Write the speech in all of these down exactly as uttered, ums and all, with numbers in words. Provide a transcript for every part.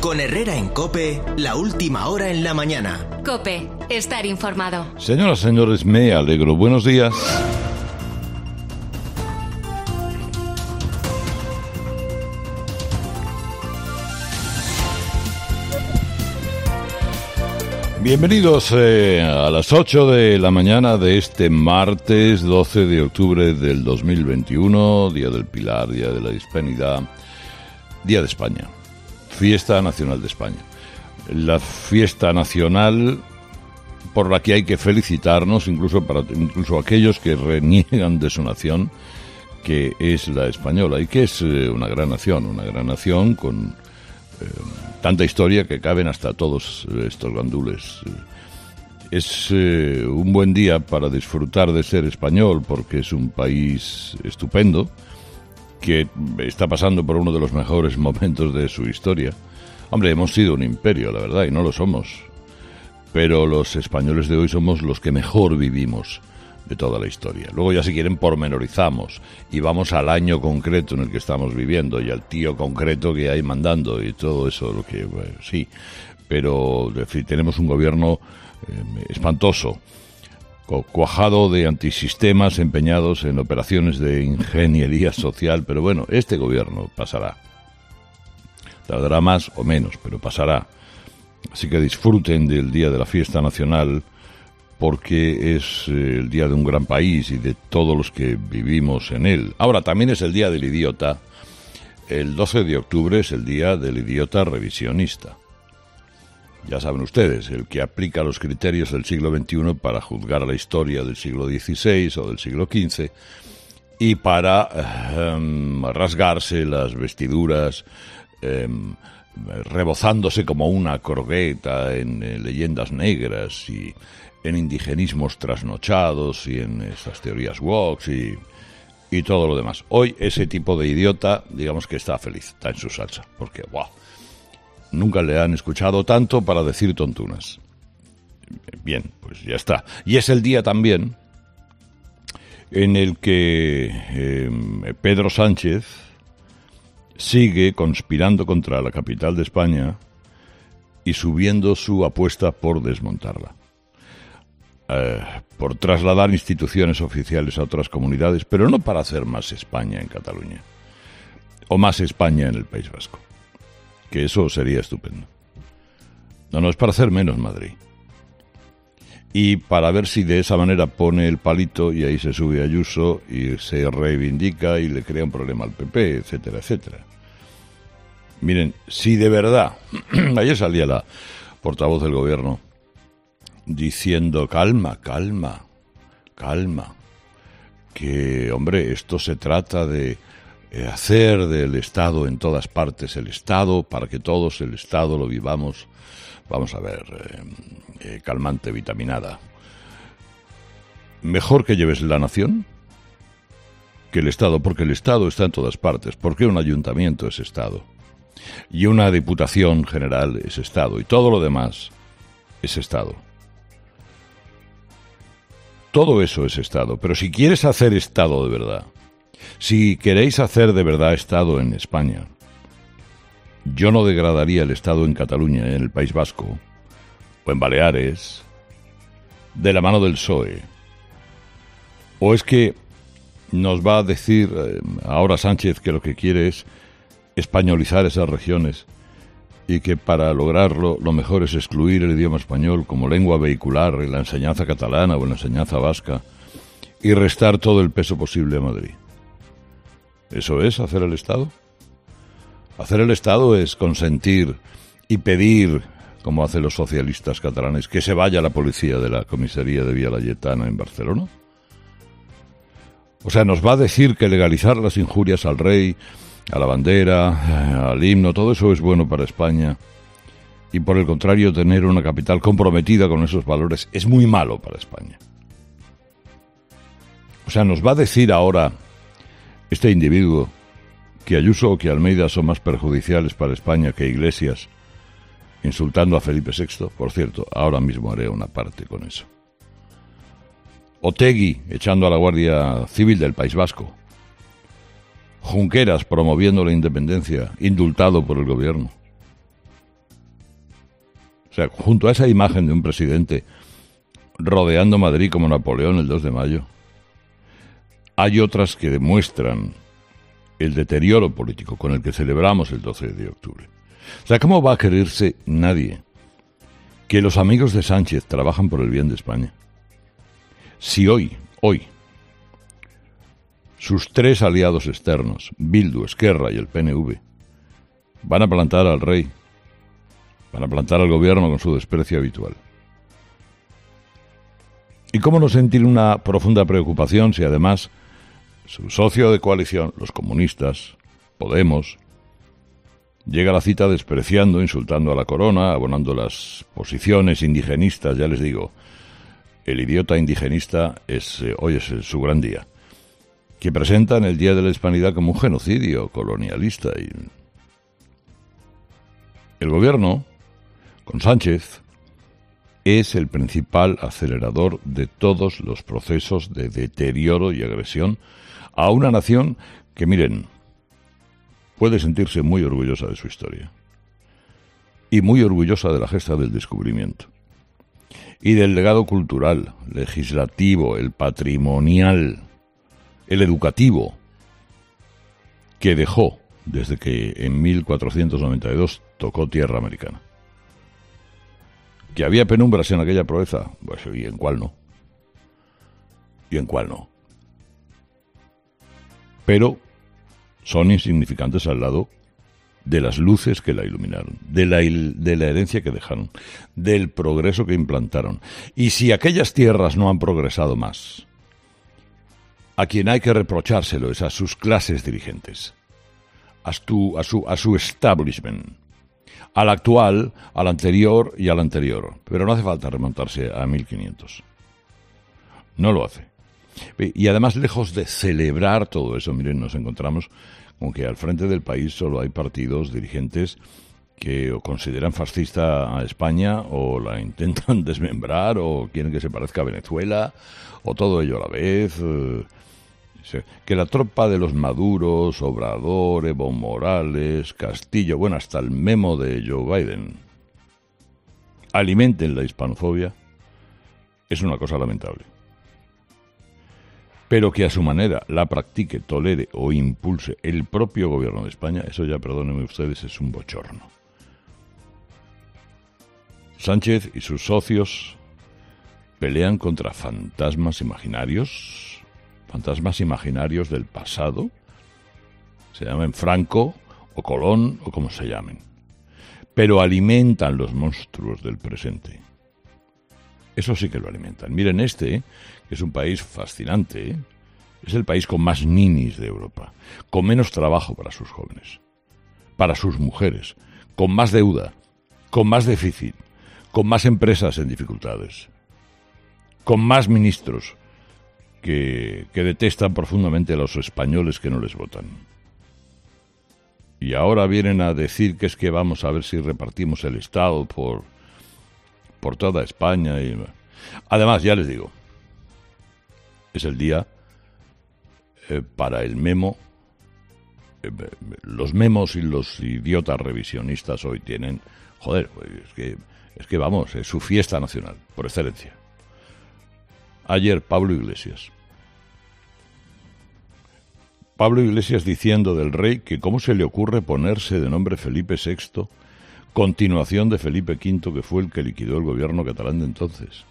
Con Herrera en COPE, la última hora en la mañana. COPE, estar informado. Señoras, señores, me alegro. Buenos días. Bienvenidos eh, a las ocho de la mañana de este martes doce de octubre del dos mil veintiuno, Día del Pilar, Día de la Hispanidad, Día de España, Fiesta Nacional de España. La fiesta nacional por la que hay que felicitarnos, incluso para incluso aquellos que reniegan de su nación, que es la española, y que es eh, una gran nación, una gran nación con eh, tanta historia que caben hasta todos estos gandules. Es eh, un buen día para disfrutar de ser español, porque es un país estupendo, que está pasando por uno de los mejores momentos de su historia. Hombre, hemos sido un imperio, la verdad, y no lo somos. Pero los españoles de hoy somos los que mejor vivimos de toda la historia. Luego ya si quieren pormenorizamos y vamos al año concreto en el que estamos viviendo y al tío concreto que hay mandando y todo eso, lo que bueno, sí, pero en fin, tenemos un gobierno eh, espantoso, cuajado de antisistemas empeñados en operaciones de ingeniería social, pero bueno, este gobierno pasará. Tardará más o menos, pero pasará. Así que disfruten del Día de la Fiesta Nacional, porque es eh, el día de un gran país y de todos los que vivimos en él. Ahora, también es el Día del Idiota. El doce de octubre es el Día del Idiota Revisionista. Ya saben ustedes, el que aplica los criterios del siglo veintiuno para juzgar a la historia del siglo dieciséis o del siglo quince y para eh, rasgarse las vestiduras, eh, rebozándose como una croqueta en eh, leyendas negras y en indigenismos trasnochados y en esas teorías woke y, y todo lo demás. Hoy ese tipo de idiota, digamos que está feliz, está en su salsa, porque wow, nunca le han escuchado tanto para decir tontunas. Bien, pues ya está. Y es el día también en el que eh, Pedro Sánchez sigue conspirando contra la capital de España y subiendo su apuesta por desmontarla. Eh, por trasladar instituciones oficiales a otras comunidades, pero no para hacer más España en Cataluña o más España en el País Vasco, que eso sería estupendo. No, no, es para hacer menos Madrid y para ver si de esa manera pone el palito y ahí se sube Ayuso y se reivindica y le crea un problema al P P, etcétera, etcétera. Miren, si de verdad, ayer salía la portavoz del gobierno diciendo calma, calma, calma, que, hombre, esto se trata de hacer del Estado en todas partes el Estado, para que todos el Estado lo vivamos, vamos a ver, eh, eh, calmante, vitaminada. Mejor que lleves la nación que el Estado, porque el Estado está en todas partes, porque un ayuntamiento es Estado, y una diputación general es Estado, y todo lo demás es Estado. Todo eso es Estado, pero si quieres hacer Estado de verdad, si queréis hacer de verdad Estado en España, yo no degradaría el Estado en Cataluña, en el País Vasco, o en Baleares, de la mano del P S O E. ¿O es que nos va a decir eh, ahora Sánchez que lo que quiere es españolizar esas regiones y que para lograrlo lo mejor es excluir el idioma español como lengua vehicular en la enseñanza catalana o en la enseñanza vasca y restar todo el peso posible a Madrid? ¿Eso es hacer el Estado? Hacer el Estado es consentir y pedir, como hacen los socialistas catalanes, que se vaya la policía de la comisaría de Vía Laietana en Barcelona. O sea, nos va a decir que legalizar las injurias al rey, a la bandera, al himno, todo eso es bueno para España. Y por el contrario, tener una capital comprometida con esos valores es muy malo para España. O sea, nos va a decir ahora este individuo que Ayuso o que Almeida son más perjudiciales para España que Iglesias, insultando a Felipe sexto. Por cierto, ahora mismo haré una parte con eso. Otegi echando a la Guardia Civil del País Vasco. Junqueras promoviendo la independencia, indultado por el gobierno. O sea, junto a esa imagen de un presidente rodeando Madrid como Napoleón el dos de mayo, hay otras que demuestran el deterioro político con el que celebramos el doce de octubre. O sea, ¿cómo va a quererse nadie que los amigos de Sánchez trabajan por el bien de España? Si hoy, hoy, sus tres aliados externos, Bildu, Esquerra y el P N V, van a plantar al rey, van a plantar al gobierno con su desprecio habitual. ¿Y cómo no sentir una profunda preocupación si además su socio de coalición, los comunistas, Podemos, llega a la cita despreciando, insultando a la corona, abonando las posiciones indigenistas? Ya les digo, el idiota indigenista es, eh, hoy es su gran día, que presentan el Día de la Hispanidad como un genocidio colonialista. Y el gobierno, con Sánchez, es el principal acelerador de todos los procesos de deterioro y agresión a una nación que, miren, puede sentirse muy orgullosa de su historia y muy orgullosa de la gesta del descubrimiento y del legado cultural, legislativo, el patrimonial, el educativo que dejó desde que en mil cuatrocientos noventa y dos tocó tierra americana. ¿Que había penumbras en aquella proeza? Pues, ¿y en cuál no? ¿Y en cuál no? Pero son insignificantes al lado de las luces que la iluminaron, de la, de la herencia que dejaron, del progreso que implantaron. Y si aquellas tierras no han progresado más, a quien hay que reprochárselo es a sus clases dirigentes, a su, a su, a su establishment, al actual, al anterior y al anterior. Pero no hace falta remontarse a mil quinientos. No lo hace. Y además, lejos de celebrar todo eso, miren, nos encontramos con que al frente del país solo hay partidos dirigentes que o consideran fascista a España, o la intentan desmembrar, o quieren que se parezca a Venezuela, o todo ello a la vez. Eh, que la tropa de los Maduros, Obrador, Evo Morales, Castillo, bueno, hasta el memo de Joe Biden, alimenten la hispanofobia, es una cosa lamentable. Pero que a su manera la practique, tolere o impulse el propio gobierno de España, eso ya, perdónenme ustedes, es un bochorno. Sánchez y sus socios pelean contra fantasmas imaginarios, fantasmas imaginarios del pasado, se llamen Franco o Colón o como se llamen, pero alimentan los monstruos del presente. Eso sí que lo alimentan. Miren, este, que es un país fascinante, ¿eh? Es el país con más ninis de Europa, con menos trabajo para sus jóvenes, para sus mujeres, con más deuda, con más déficit, con más empresas en dificultades, con más ministros que, que detestan profundamente a los españoles que no les votan. Y ahora vienen a decir que es que vamos a ver si repartimos el Estado por... por toda España. Y además, ya les digo, es el día eh, para el memo. Eh, los memos y los idiotas revisionistas hoy tienen, joder, es que, es que vamos, es su fiesta nacional, por excelencia. Ayer, Pablo Iglesias. Pablo Iglesias diciendo del rey que cómo se le ocurre ponerse de nombre Felipe sexto, continuación de Felipe quinto, que fue el que liquidó el gobierno catalán de entonces.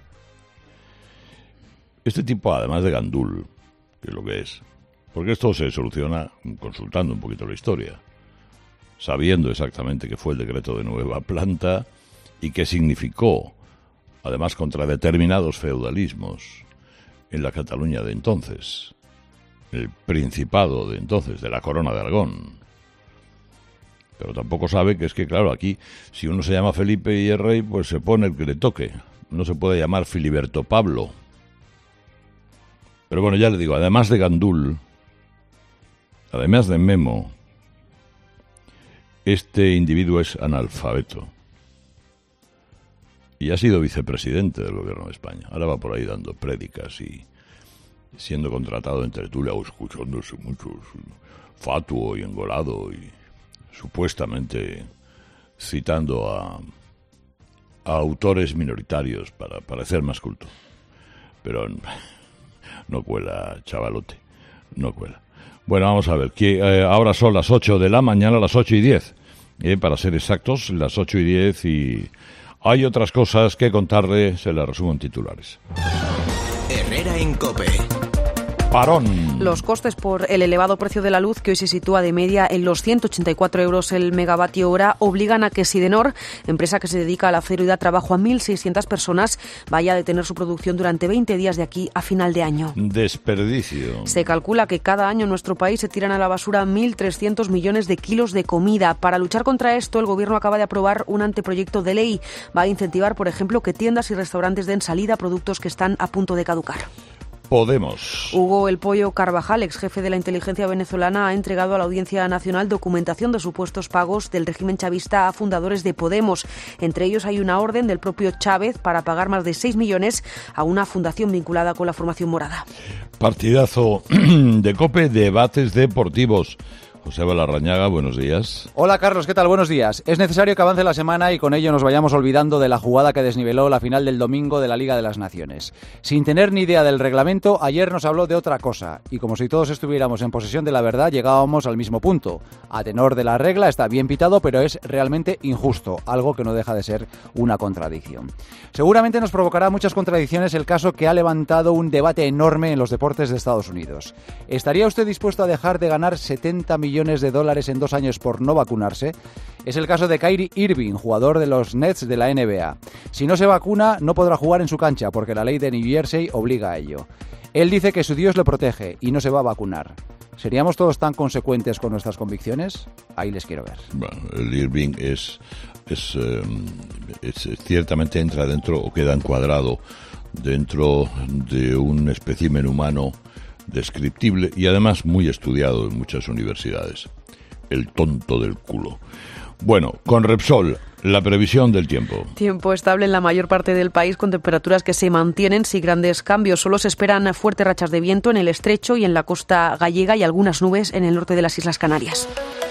Este tipo, además de gandul, que es lo que es, porque esto se soluciona consultando un poquito la historia, sabiendo exactamente qué fue el decreto de nueva planta y qué significó, además, contra determinados feudalismos en la Cataluña de entonces, el Principado de entonces, de la Corona de Aragón. Pero tampoco sabe que es que, claro, aquí, si uno se llama Felipe y es rey, pues se pone el que le toque. No se puede llamar Filiberto Pablo. Pero bueno, ya le digo, además de gandul, además de memo, este individuo es analfabeto. Y ha sido vicepresidente del gobierno de España. Ahora va por ahí dando prédicas y siendo contratado en tertulia o escuchándose mucho fatuo y engolado y supuestamente citando a, a autores minoritarios para parecer más culto. Pero no cuela, chavalote, no cuela. Bueno, vamos a ver, que eh, ahora son las ocho de la mañana, las ocho y diez, eh, para ser exactos, las ocho y diez, y hay otras cosas que contarle, se las resumo en titulares. Herrera en COPE. Parón. Los costes por el elevado precio de la luz, que hoy se sitúa de media en los ciento ochenta y cuatro euros el megavatio hora, obligan a que Sidenor, empresa que se dedica al acero y da trabajo a mil seiscientas personas, vaya a detener su producción durante veinte días de aquí a final de año. Desperdicio. Se calcula que cada año en nuestro país se tiran a la basura mil trescientos millones de kilos de comida. Para luchar contra esto, el Gobierno acaba de aprobar un anteproyecto de ley. Va a incentivar, por ejemplo, que tiendas y restaurantes den salida a productos que están a punto de caducar. Podemos. Hugo El Pollo Carvajal, ex jefe de la inteligencia venezolana, ha entregado a la Audiencia Nacional documentación de supuestos pagos del régimen chavista a fundadores de Podemos. Entre ellos hay una orden del propio Chávez para pagar más de seis millones a una fundación vinculada con la formación morada. Partidazo de COPE, debates deportivos. José Balarrañaga, buenos días. Hola Carlos, ¿qué tal? Buenos días. Es necesario que avance la semana y con ello nos vayamos olvidando de la jugada que desniveló la final del domingo de la Liga de las Naciones. Sin tener ni idea del reglamento, ayer nos habló de otra cosa y como si todos estuviéramos en posesión de la verdad, llegábamos al mismo punto. A tenor de la regla está bien pitado, pero es realmente injusto, algo que no deja de ser una contradicción. Seguramente nos provocará muchas contradicciones el caso que ha levantado un debate enorme en los deportes de Estados Unidos. ¿Estaría usted dispuesto a dejar de ganar setenta millones de dólares en dos años por no vacunarse? Es el caso de Kyrie Irving, jugador de los Nets de la N B A. Si no se vacuna, no podrá jugar en su cancha porque la ley de New Jersey obliga a ello. Él dice que su Dios le protege y no se va a vacunar. ¿Seríamos todos tan consecuentes con nuestras convicciones? Ahí les quiero ver. Bueno, el Irving es, es, eh, es ciertamente entra dentro o queda encuadrado dentro de un espécimen humano descriptible y además muy estudiado en muchas universidades. El tonto del culo. Bueno, con Repsol, la previsión del tiempo. Tiempo estable en la mayor parte del país con temperaturas que se mantienen sin grandes cambios. Solo se esperan fuertes rachas de viento en el estrecho y en la costa gallega y algunas nubes en el norte de las Islas Canarias.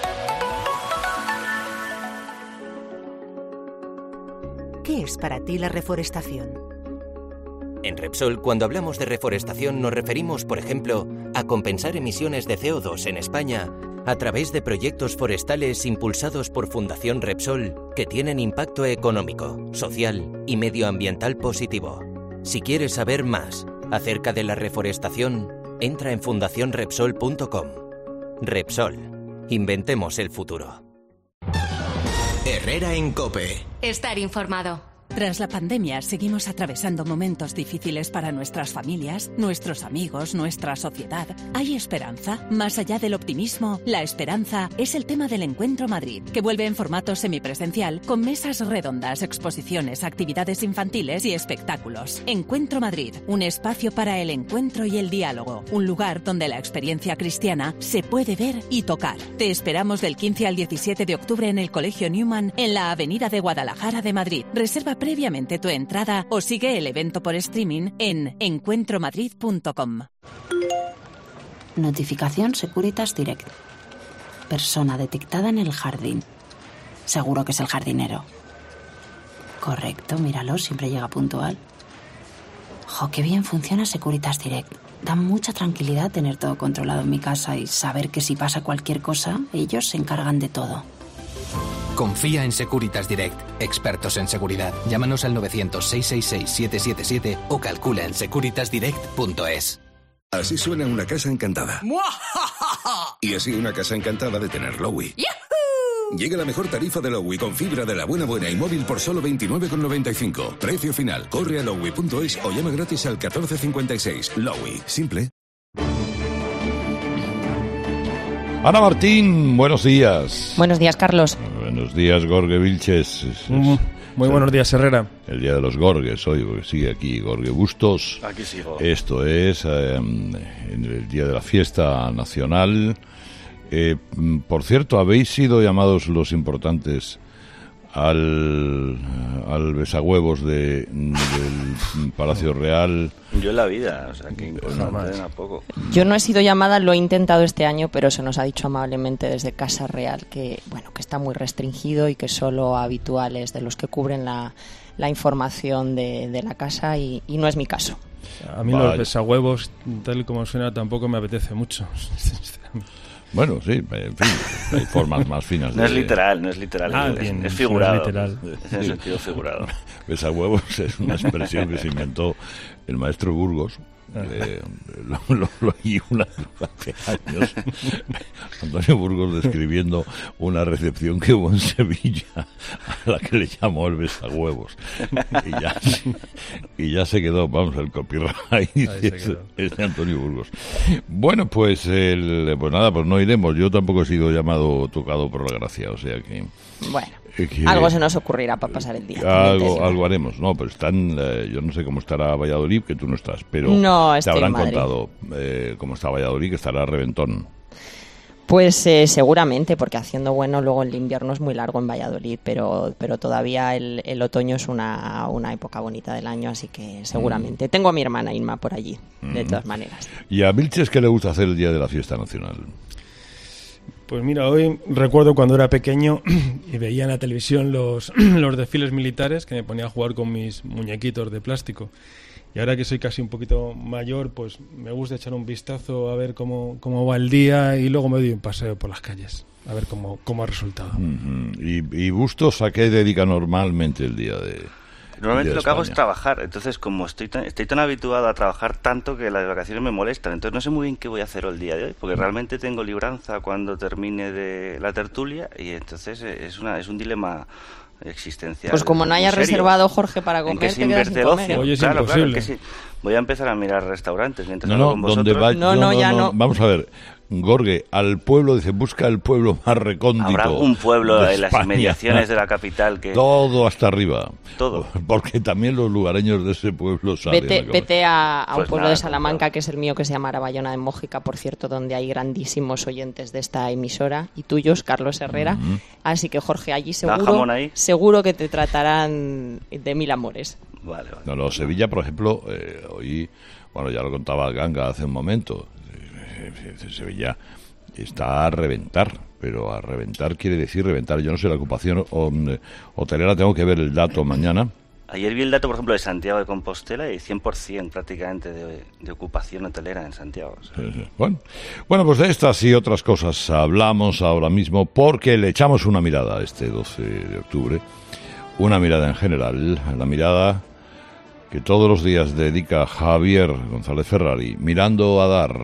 ¿Qué es para ti la reforestación? En Repsol, cuando hablamos de reforestación, nos referimos, por ejemplo, a compensar emisiones de C O dos en España a través de proyectos forestales impulsados por Fundación Repsol que tienen impacto económico, social y medioambiental positivo. Si quieres saber más acerca de la reforestación, entra en fundación repsol punto com. Repsol. Inventemos el futuro. Herrera en COPE. Estar informado. Tras la pandemia, seguimos atravesando momentos difíciles para nuestras familias, nuestros amigos, nuestra sociedad. ¿Hay esperanza? Más allá del optimismo, la esperanza es el tema del Encuentro Madrid, que vuelve en formato semipresencial con mesas redondas, exposiciones, actividades infantiles y espectáculos. Encuentro Madrid, un espacio para el encuentro y el diálogo, un lugar donde la experiencia cristiana se puede ver y tocar. Te esperamos del quince al diecisiete de octubre en el Colegio Newman, en la Avenida de Guadalajara de Madrid. Reserva previamente tu entrada o sigue el evento por streaming en encuentro madrid punto com. Notificación Securitas Direct. Persona detectada en el jardín. Seguro que es el jardinero. Correcto, míralo, siempre llega puntual. Jo, qué bien funciona Securitas Direct. Da mucha tranquilidad tener todo controlado en mi casa y saber que si pasa cualquier cosa, ellos se encargan de todo. Confía en Securitas Direct, expertos en seguridad. Llámanos al novecientos, seiscientos sesenta y seis, siete siete siete o calcula en securitas direct punto es. Así suena una casa encantada. Y así una casa encantada de tener Lowy. Llega la mejor tarifa de Lowy con fibra de la buena buena y móvil por solo veintinueve con noventa y cinco. Precio final. Corre a lowy punto es o llama gratis al catorce cincuenta y seis. Lowy. Simple. Ana Martín, buenos días. Buenos días, Carlos. Buenos días, Gorge Vilches. Es, es, mm, muy buenos días, Herrera. El día de los Gorges hoy, porque sigue aquí Gorge Bustos. Aquí sigo. Esto es eh, en el día de la fiesta nacional. Eh, por cierto, ¿habéis sido llamados los importantes al, al besahuevos de, del Palacio Real? Yo en la vida, o sea, que importante tampoco. Yo no he sido llamada, lo he intentado este año, pero se nos ha dicho amablemente desde Casa Real que, bueno, que está muy restringido y que solo habituales de los que cubren la, la información de, de la casa y, y no es mi caso. A mí vale. Los besahuevos, tal y como suena, tampoco me apetece mucho. Bueno, sí, en fin, hay formas más finas. No de... es literal, no es literal, ah, es, bien, es figurado. No es literal. Es en sentido figurado. Besahuevos es una expresión que se inventó el maestro Burgos. Eh, lo, lo, lo oí una, hace años Antonio Burgos describiendo una recepción que hubo en Sevilla a la que le llamó el besahuevos y ya, y ya se quedó, vamos, el copyright es, es de Antonio Burgos. Bueno, pues el, pues nada, pues no iremos. Yo tampoco he sido llamado tocado por la gracia, o sea que bueno, que, algo se nos ocurrirá para pasar el día. Algo, algo haremos, no, pero están, eh, yo no sé cómo estará Valladolid, que tú no estás, pero no, te habrán contado eh, cómo está Valladolid, que estará a reventón. Pues eh, seguramente, porque haciendo bueno, luego el invierno es muy largo en Valladolid, pero pero todavía el, el otoño es una, una época bonita del año, así que seguramente. Mm. Tengo a mi hermana Inma por allí, mm. de todas maneras. ¿Y a Vilches qué le gusta hacer el día de la fiesta nacional? Pues mira, hoy recuerdo cuando era pequeño y veía en la televisión los, los desfiles militares, que me ponía a jugar con mis muñequitos de plástico. Y ahora que soy casi un poquito mayor, pues me gusta echar un vistazo a ver cómo, cómo va el día y luego me doy un paseo por las calles, a ver cómo, cómo ha resultado. Uh-huh. ¿Y, y Bustos a qué dedica normalmente el día de Normalmente día de lo que hago es España? trabajar, entonces como estoy tan, estoy tan habituado a trabajar tanto que las vacaciones me molestan, entonces no sé muy bien qué voy a hacer el día de hoy, porque realmente tengo libranza cuando termine de la tertulia y entonces es, una, es un dilema existencial. Pues como no hayas reservado, Jorge, para comer, ¿en qué se te quedas invierte sin el comer? ocio? Hoy es claro, imposible. claro, que sí. Voy a empezar a mirar restaurantes mientras No, hablo no, con donde vosotros. va, No, no, ya no. Vamos a ver, Gorge, al pueblo, dice, busca el pueblo más recóndito. Habrá un pueblo de en las España. inmediaciones de la capital que... Todo hasta arriba. Todo. Porque también los lugareños de ese pueblo salen. Vete, a vete a, a Pues un pueblo nada, de Salamanca, claro. que es el mío, que se llama Araballona de Mójica, por cierto, donde hay grandísimos oyentes de esta emisora y tuyos, Carlos Herrera. Uh-huh. Así que, Jorge, allí ¿Da seguro, jamón ahí? seguro que te tratarán de mil amores. Vale, vale. No, no, Sevilla, por ejemplo, eh, hoy, bueno, ya lo contaba Ganga hace un momento, eh, Sevilla está a reventar, pero a reventar quiere decir reventar. Yo no sé, la ocupación o, hotelera, tengo que ver el dato mañana. Ayer vi el dato, por ejemplo, de Santiago de Compostela y cien por ciento prácticamente de, de ocupación hotelera en Santiago. O sea. Sí, sí. Bueno, bueno, pues de estas y otras cosas hablamos ahora mismo porque le echamos una mirada este doce de octubre, una mirada en general, la mirada que todos los días dedica Javier González Ferrari, mirando a dar.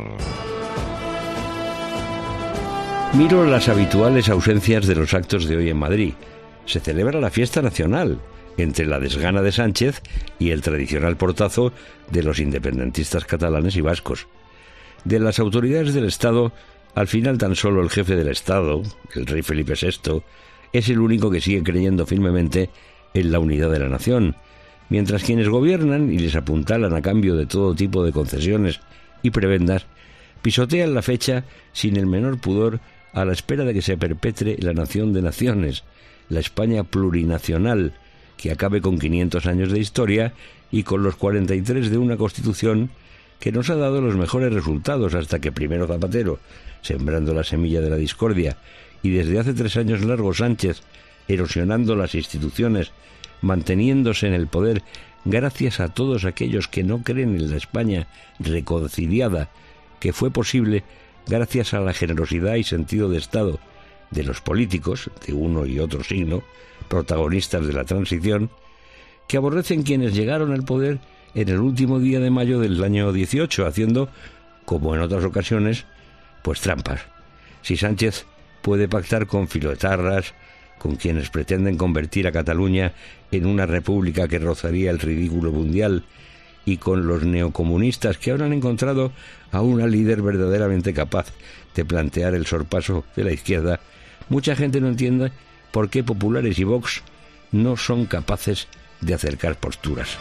Miro las habituales ausencias de los actos de hoy en Madrid. Se celebra la fiesta nacional, entre la desgana de Sánchez y el tradicional portazo de los independentistas catalanes y vascos. De las autoridades del Estado, al final tan solo el jefe del Estado, el rey Felipe sexto, es el único que sigue creyendo firmemente en la unidad de la nación, mientras quienes gobiernan y les apuntalan a cambio de todo tipo de concesiones y prebendas, pisotean la fecha sin el menor pudor a la espera de que se perpetre la nación de naciones, la España plurinacional, que acabe con quinientos años de historia y con los cuarenta y tres de una Constitución que nos ha dado los mejores resultados hasta que primero Zapatero, sembrando la semilla de la discordia, y desde hace tres años largos Sánchez, erosionando las instituciones, manteniéndose en el poder gracias a todos aquellos que no creen en la España reconciliada, que fue posible gracias a la generosidad y sentido de Estado de los políticos, de uno y otro signo, protagonistas de la transición, que aborrecen quienes llegaron al poder en el último día de mayo del año dieciocho, haciendo, como en otras ocasiones, pues trampas. Si Sánchez puede pactar con filoetarras, con quienes pretenden convertir a Cataluña en una república que rozaría el ridículo mundial, y con los neocomunistas que ahora han encontrado a una líder verdaderamente capaz de plantear el sorpaso de la izquierda, mucha gente no entiende por qué Populares y Vox no son capaces de acercar posturas.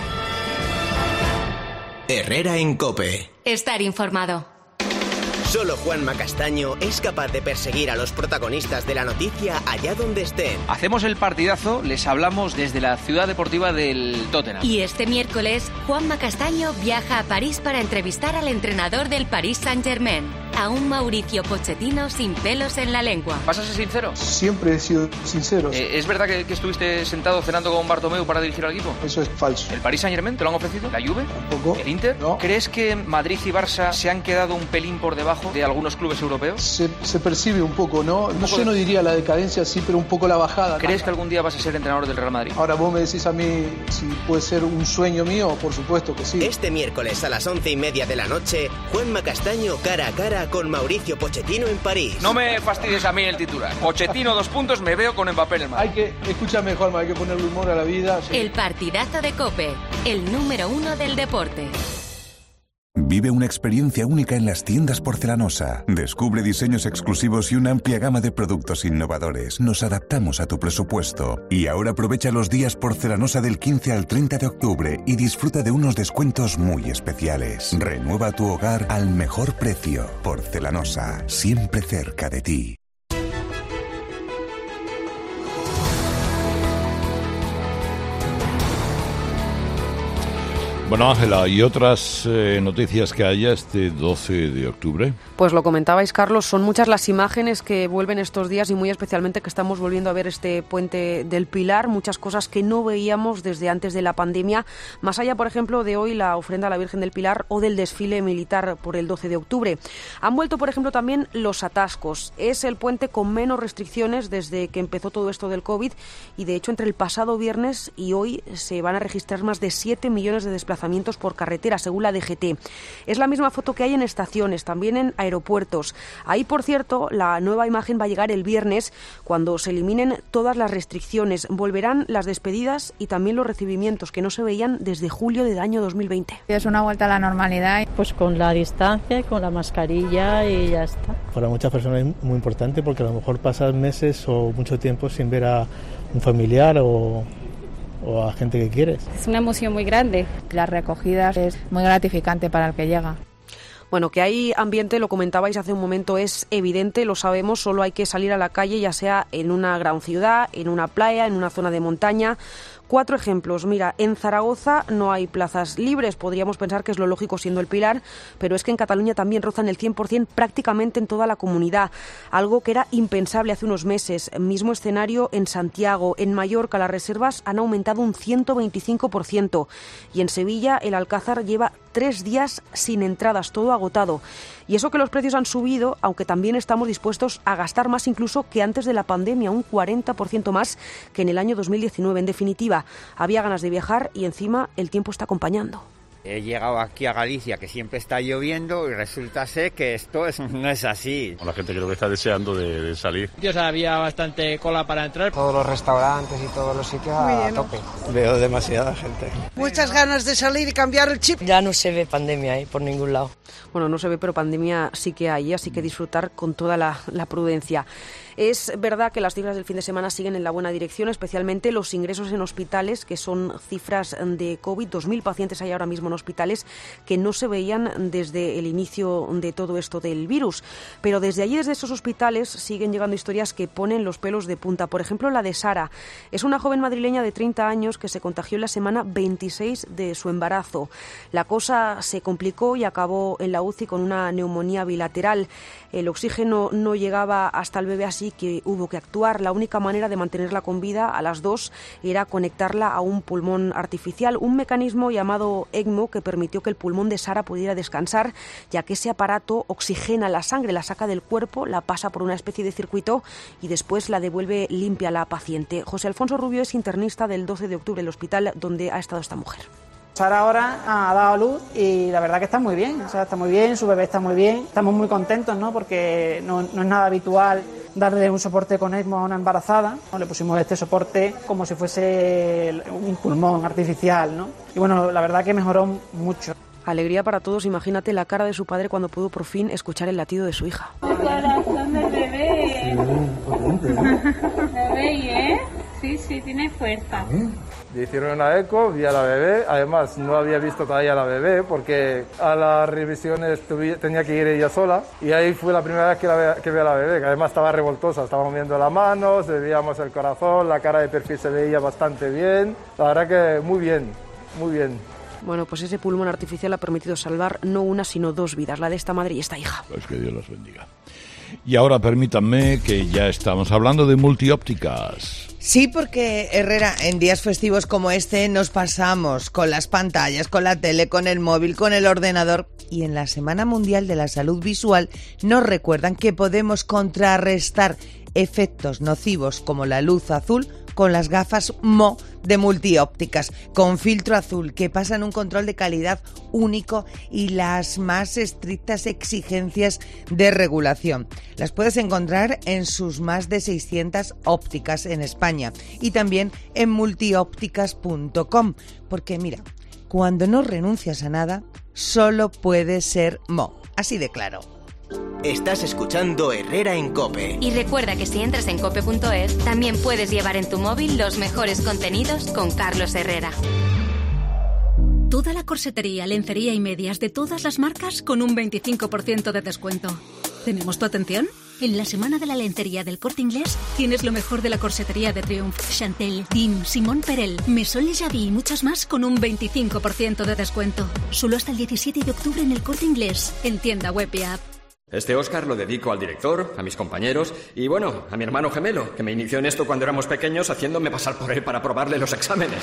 Herrera en COPE. Estar informado. Solo Juanma Castaño es capaz de perseguir a los protagonistas de la noticia allá donde estén. Hacemos el partidazo, les hablamos desde la ciudad deportiva del Tottenham. Y este miércoles, Juanma Castaño viaja a París para entrevistar al entrenador del Paris Saint-Germain. a un Mauricio Pochettino sin pelos en la lengua. ¿Vas a ser sincero? Siempre he sido sincero. Eh, ¿Es verdad que, que estuviste sentado cenando con Bartomeu para dirigir al equipo? Eso es falso. ¿El Paris Saint-Germain te lo han ofrecido? ¿La Juve? Tampoco. ¿El Inter? No. ¿Crees que Madrid y Barça se han quedado un pelín por debajo de algunos clubes europeos? Se, se percibe un poco, ¿no? Un no poco yo de... no diría la decadencia, sí, pero un poco la bajada. ¿Crees que algún día vas a ser entrenador del Real Madrid? Ahora vos me decís a mí si puede ser un sueño mío, por supuesto que sí. Este miércoles a las once y media de la noche, Juanma Castaño cara a cara con Mauricio Pochettino en París. No me fastidies a mí el titular. Pochettino, dos puntos, me veo con Mbappé en el Madrid. Hay que, escúchame Juanma, hay que ponerle humor a la vida. Sí. El partidazo de COPE, el número uno del deporte. Vive una experiencia única en las tiendas Porcelanosa. Descubre diseños exclusivos y una amplia gama de productos innovadores. Nos adaptamos a tu presupuesto. Y ahora aprovecha los días Porcelanosa del quince al treinta de octubre y disfruta de unos descuentos muy especiales. Renueva tu hogar al mejor precio. Porcelanosa, siempre cerca de ti. Bueno, Ángela, ¿y otras eh, noticias que haya este doce de octubre? Pues lo comentabais, Carlos, son muchas las imágenes que vuelven estos días y muy especialmente que estamos volviendo a ver este puente del Pilar, muchas cosas que no veíamos desde antes de la pandemia, más allá, por ejemplo, de hoy la ofrenda a la Virgen del Pilar o del desfile militar por el doce de octubre. Han vuelto, por ejemplo, también los atascos. Es el puente con menos restricciones desde que empezó todo esto del COVID y, de hecho, entre el pasado viernes y hoy se van a registrar más de siete millones de desplazamientos por carretera, según la D G T. Es la misma foto que hay en estaciones, también en aeropuertos. Ahí, por cierto, la nueva imagen va a llegar el viernes, cuando se eliminen todas las restricciones. Volverán las despedidas y también los recibimientos, que no se veían desde julio del año dos mil veinte. Es una vuelta a la normalidad. Pues con la distancia y con la mascarilla y ya está. Para muchas personas es muy importante porque a lo mejor pasas meses o mucho tiempo sin ver a un familiar o... o a gente que quieres. Es una emoción muy grande. La recogida es muy gratificante para el que llega. Bueno, que hay ambiente, lo comentabais hace un momento, es evidente, lo sabemos, solo hay que salir a la calle, ya sea en una gran ciudad, en una playa, en una zona de montaña. Cuatro ejemplos. Mira, en Zaragoza no hay plazas libres. Podríamos pensar que es lo lógico siendo el Pilar, pero es que en Cataluña también rozan el cien por ciento prácticamente en toda la comunidad. Algo que era impensable hace unos meses. Mismo escenario en Santiago. En Mallorca las reservas han aumentado un ciento veinticinco por ciento. Y en Sevilla el Alcázar lleva tres días sin entradas, todo agotado. Y eso que los precios han subido, aunque también estamos dispuestos a gastar más incluso que antes de la pandemia, un cuarenta por ciento más que en el año dos mil diecinueve. En definitiva, había ganas de viajar y encima el tiempo está acompañando. He llegado aquí a Galicia, que siempre está lloviendo, y resulta ser que esto es, no es así. La gente creo que está deseando de, de salir. Dios, había bastante cola para entrar. Todos los restaurantes y todos los sitios a tope. Veo demasiada gente. Muchas ganas de salir y cambiar el chip. Ya no se ve pandemia ahí por ningún lado. Bueno, no se ve, pero pandemia sí que hay, así que disfrutar con toda la, la prudencia. Es verdad que las cifras del fin de semana siguen en la buena dirección, especialmente los ingresos en hospitales, que son cifras de COVID. dos mil pacientes hay ahora mismo en hospitales que no se veían desde el inicio de todo esto del virus. Pero desde allí, desde esos hospitales, siguen llegando historias que ponen los pelos de punta. Por ejemplo, la de Sara. Es una joven madrileña de treinta años que se contagió en la semana veintiséis de su embarazo. La cosa se complicó y acabó en la U C I con una neumonía bilateral. El oxígeno no llegaba hasta el bebé, así que hubo que actuar. La única manera de mantenerla con vida a las dos era conectarla a un pulmón artificial, un mecanismo llamado ECMO que permitió que el pulmón de Sara pudiera descansar, ya que ese aparato oxigena la sangre, la saca del cuerpo, la pasa por una especie de circuito y después la devuelve limpia a la paciente. José Alfonso Rubio es internista del doce de octubre, el hospital donde ha estado esta mujer. Sara ahora ha dado a luz y la verdad que está muy bien, o sea, está muy bien, su bebé está muy bien, estamos muy contentos, ¿no? Porque no, no es nada habitual darle un soporte con ECMO a una embarazada, ¿no? Le pusimos este soporte como si fuese un pulmón artificial, ¿no? Y bueno, la verdad que mejoró mucho. Alegría para todos, imagínate la cara de su padre cuando pudo por fin escuchar el latido de su hija. El corazón del bebé. Bebé, ¿eh? Sí, sí, tiene fuerza. Le hicieron una eco, vi a la bebé, además no había visto todavía a la bebé porque a las revisiones tuve, tenía que ir ella sola y ahí fue la primera vez que, la ve, que vi a la bebé, que además estaba revoltosa, estaba moviendo la mano, se veíamos el corazón, la cara de perfil se veía bastante bien, la verdad que muy bien, muy bien. Bueno, pues ese pulmón artificial ha permitido salvar no una, sino dos vidas, la de esta madre y esta hija. Pues que Dios los bendiga. Y ahora permítanme que ya estamos hablando de multiópticas. Sí, porque, Herrera, en días festivos como este nos pasamos con las pantallas, con la tele, con el móvil, con el ordenador. Y en la Semana Mundial de la Salud Visual nos recuerdan que podemos contrarrestar efectos nocivos como la luz azul con las gafas M O de multiópticas, con filtro azul, que pasan un control de calidad único y las más estrictas exigencias de regulación. Las puedes encontrar en sus más de seiscientas ópticas en España y también en multiópticas punto com, porque mira, cuando no renuncias a nada, solo puede ser M O, así de claro. Estás escuchando Herrera en COPE. Y recuerda que si entras en cope punto es, también puedes llevar en tu móvil los mejores contenidos con Carlos Herrera. Toda la corsetería, lencería y medias de todas las marcas con un veinticinco por ciento de descuento. ¿Tenemos tu atención? En la Semana de la Lencería del Corte Inglés tienes lo mejor de la corsetería de Triumph, Chantel, Dim, Simone Perel, Maison Le Javi y muchas más con un veinticinco por ciento de descuento. Solo hasta el diecisiete de octubre en el Corte Inglés, en tienda web y app. Este Oscar lo dedico al director, a mis compañeros y, bueno, a mi hermano gemelo, que me inició en esto cuando éramos pequeños haciéndome pasar por él para probarle los exámenes.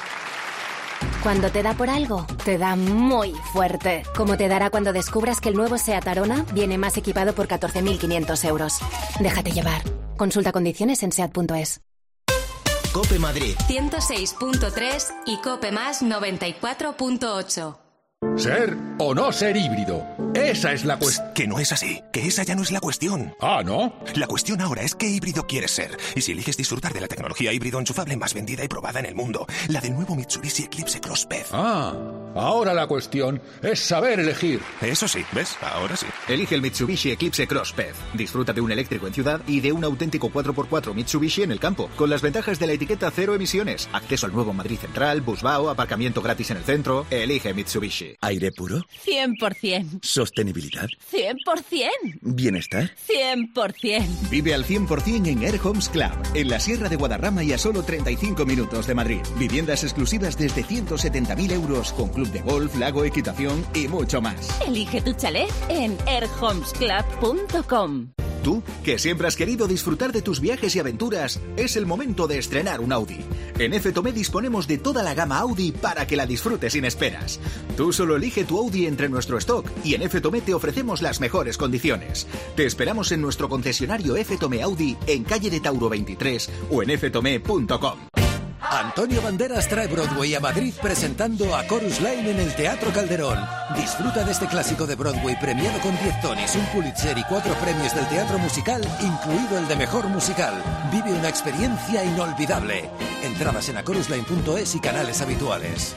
Cuando te da por algo, te da muy fuerte. Como te dará cuando descubras que el nuevo SEAT Arona viene más equipado por catorce mil quinientos euros. Déjate llevar. Consulta condiciones en seat punto es. COPE Madrid ciento seis punto tres y COPE más noventa y cuatro punto ocho. ¿Ser o no ser híbrido? Esa es la cuestión. Que no es así, que esa ya no es la cuestión. Ah, ¿no? La cuestión ahora es qué híbrido quieres ser. Y si eliges disfrutar de la tecnología híbrido enchufable más vendida y probada en el mundo, la del nuevo Mitsubishi Eclipse Cross P E V. Ah, ahora la cuestión es saber elegir. Eso sí, ¿ves? Ahora sí. Elige el Mitsubishi Eclipse Cross P E V. Disfruta de un eléctrico en ciudad y de un auténtico cuatro por cuatro Mitsubishi en el campo, con las ventajas de la etiqueta cero emisiones, acceso al nuevo Madrid Central, Busbao, aparcamiento gratis en el centro. Elige Mitsubishi. ¿Aire puro? cien por ciento. ¿Sostenibilidad? cien por ciento. ¿Bienestar? cien por ciento. Vive al cien por ciento en Air Homes Club, en la Sierra de Guadarrama y a solo treinta y cinco minutos de Madrid. Viviendas exclusivas desde ciento setenta mil euros, con club de golf, lago, equitación y mucho más. Elige tu chalet en air homes club punto com. Tú, que siempre has querido disfrutar de tus viajes y aventuras, es el momento de estrenar un Audi. En F Tomé disponemos de toda la gama Audi para que la disfrutes sin esperas. Tú solo elige tu Audi entre nuestro stock y en F Tomé te ofrecemos las mejores condiciones. Te esperamos en nuestro concesionario F Tomé Audi en calle de Tauro veintitrés o en f tomé punto com. Antonio Banderas trae Broadway a Madrid presentando a Chorus Line en el Teatro Calderón. Disfruta de este clásico de Broadway premiado con diez Tonys, un Pulitzer y cuatro premios del teatro musical, incluido el de Mejor Musical. Vive una experiencia inolvidable. Entradas en a chorus line punto es y canales habituales.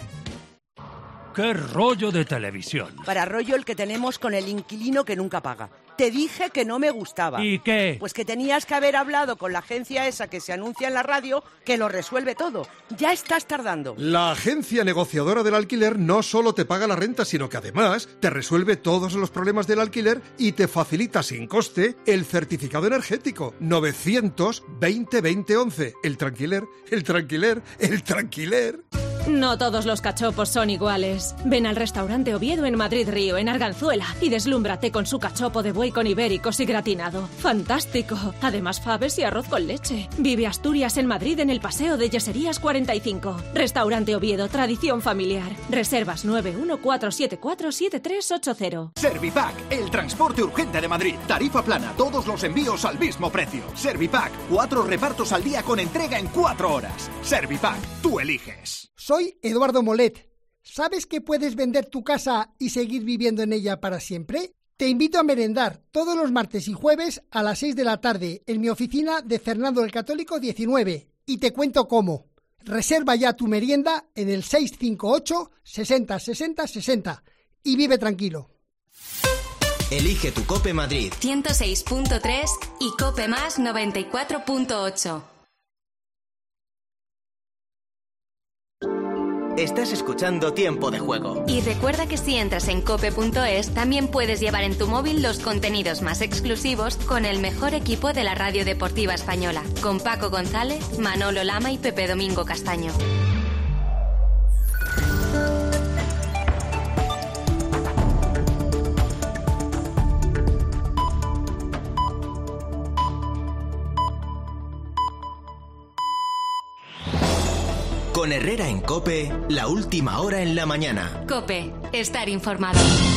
¡Qué rollo de televisión! Para rollo el que tenemos con el inquilino que nunca paga. Te dije que no me gustaba. ¿Y qué? Pues que tenías que haber hablado con la agencia esa que se anuncia en la radio, que lo resuelve todo. Ya estás tardando. La agencia negociadora del alquiler no solo te paga la renta, sino que además te resuelve todos los problemas del alquiler y te facilita sin coste el certificado energético. novecientos veinte veinte once. El tranquiler, el tranquiler, el tranquiler. No todos los cachopos son iguales. Ven al restaurante Oviedo en Madrid Río, en Arganzuela, y deslúmbrate con su cachopo de buey con ibéricos y gratinado. ¡Fantástico! Además, faves y arroz con leche. Vive Asturias en Madrid en el Paseo de Yeserías cuarenta y cinco. Restaurante Oviedo, tradición familiar. Reservas nueve uno cuatro siete cuatro siete tres ocho cero. Servipack, el transporte urgente de Madrid. Tarifa plana, todos los envíos al mismo precio. Servipack, cuatro repartos al día con entrega en cuatro horas. Servipack, tú eliges. Soy Eduardo Molet. ¿Sabes que puedes vender tu casa y seguir viviendo en ella para siempre? Te invito a merendar todos los martes y jueves a las seis de la tarde en mi oficina de Fernando el Católico diecinueve y te cuento cómo. Reserva ya tu merienda en el seis cinco ocho sesenta sesenta sesenta y vive tranquilo. Elige tu COPE Madrid ciento seis punto tres y COPE más noventa y cuatro punto ocho. Estás escuchando Tiempo de Juego. Y recuerda que si entras en cope punto es, también puedes llevar en tu móvil los contenidos más exclusivos con el mejor equipo de la radio deportiva española, con Paco González, Manolo Lama y Pepe Domingo Castaño. Con Herrera en COPE, la última hora en la mañana. COPE, estar informado.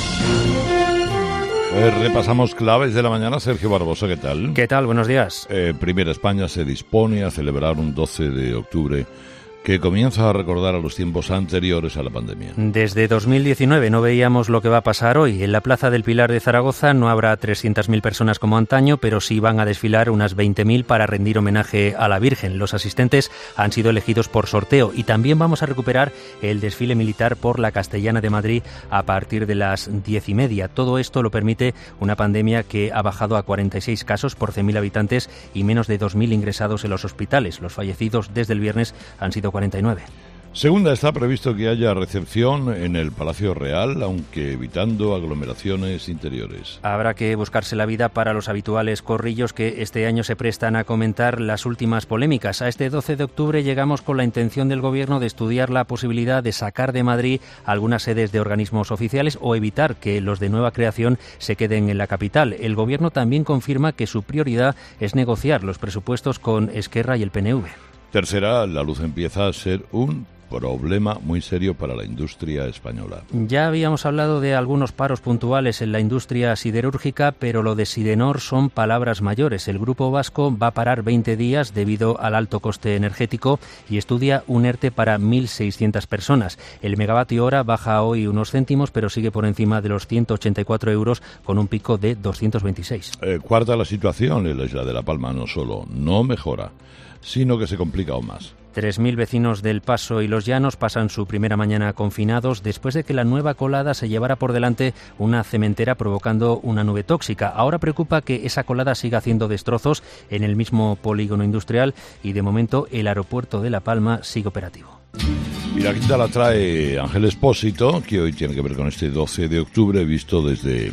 Eh, repasamos claves de la mañana. Sergio Barbosa, ¿qué tal? ¿Qué tal? Buenos días. Eh, Primera España se dispone a celebrar un doce de octubre que comienza a recordar a los tiempos anteriores a la pandemia. Desde dos mil diecinueve no veíamos lo que va a pasar hoy. En la Plaza del Pilar de Zaragoza no habrá trescientas mil personas como antaño, pero sí van a desfilar unas veinte mil para rendir homenaje a la Virgen. Los asistentes han sido elegidos por sorteo y también vamos a recuperar el desfile militar por la Castellana de Madrid a partir de las diez y media. Todo esto lo permite una pandemia que ha bajado a cuarenta y seis casos por cien mil habitantes y menos de dos mil ingresados en los hospitales. Los fallecidos desde el viernes han sido cuarenta y nueve. Segunda, está previsto que haya recepción en el Palacio Real, aunque evitando aglomeraciones interiores. Habrá que buscarse la vida para los habituales corrillos que este año se prestan a comentar las últimas polémicas. A este doce de octubre llegamos con la intención del Gobierno de estudiar la posibilidad de sacar de Madrid algunas sedes de organismos oficiales o evitar que los de nueva creación se queden en la capital. El Gobierno también confirma que su prioridad es negociar los presupuestos con Esquerra y el P N V. Tercera, la luz empieza a ser un problema muy serio para la industria española. Ya habíamos hablado de algunos paros puntuales en la industria siderúrgica, pero lo de Sidenor son palabras mayores. El grupo vasco va a parar veinte días debido al alto coste energético y estudia un ERTE para mil seiscientas personas. El megavatio hora baja hoy unos céntimos, pero sigue por encima de los ciento ochenta y cuatro euros con un pico de doscientos veintiséis. Eh, cuarta, la situación en la isla de La Palma no solo no mejora, sino que se complica aún más. tres mil vecinos del Paso y Los Llanos pasan su primera mañana confinados después de que la nueva colada se llevara por delante una cementera provocando una nube tóxica. Ahora preocupa que esa colada siga haciendo destrozos en el mismo polígono industrial y de momento el aeropuerto de La Palma sigue operativo. Y la quinta la trae Ángel Espósito, que hoy tiene que ver con este doce de octubre visto desde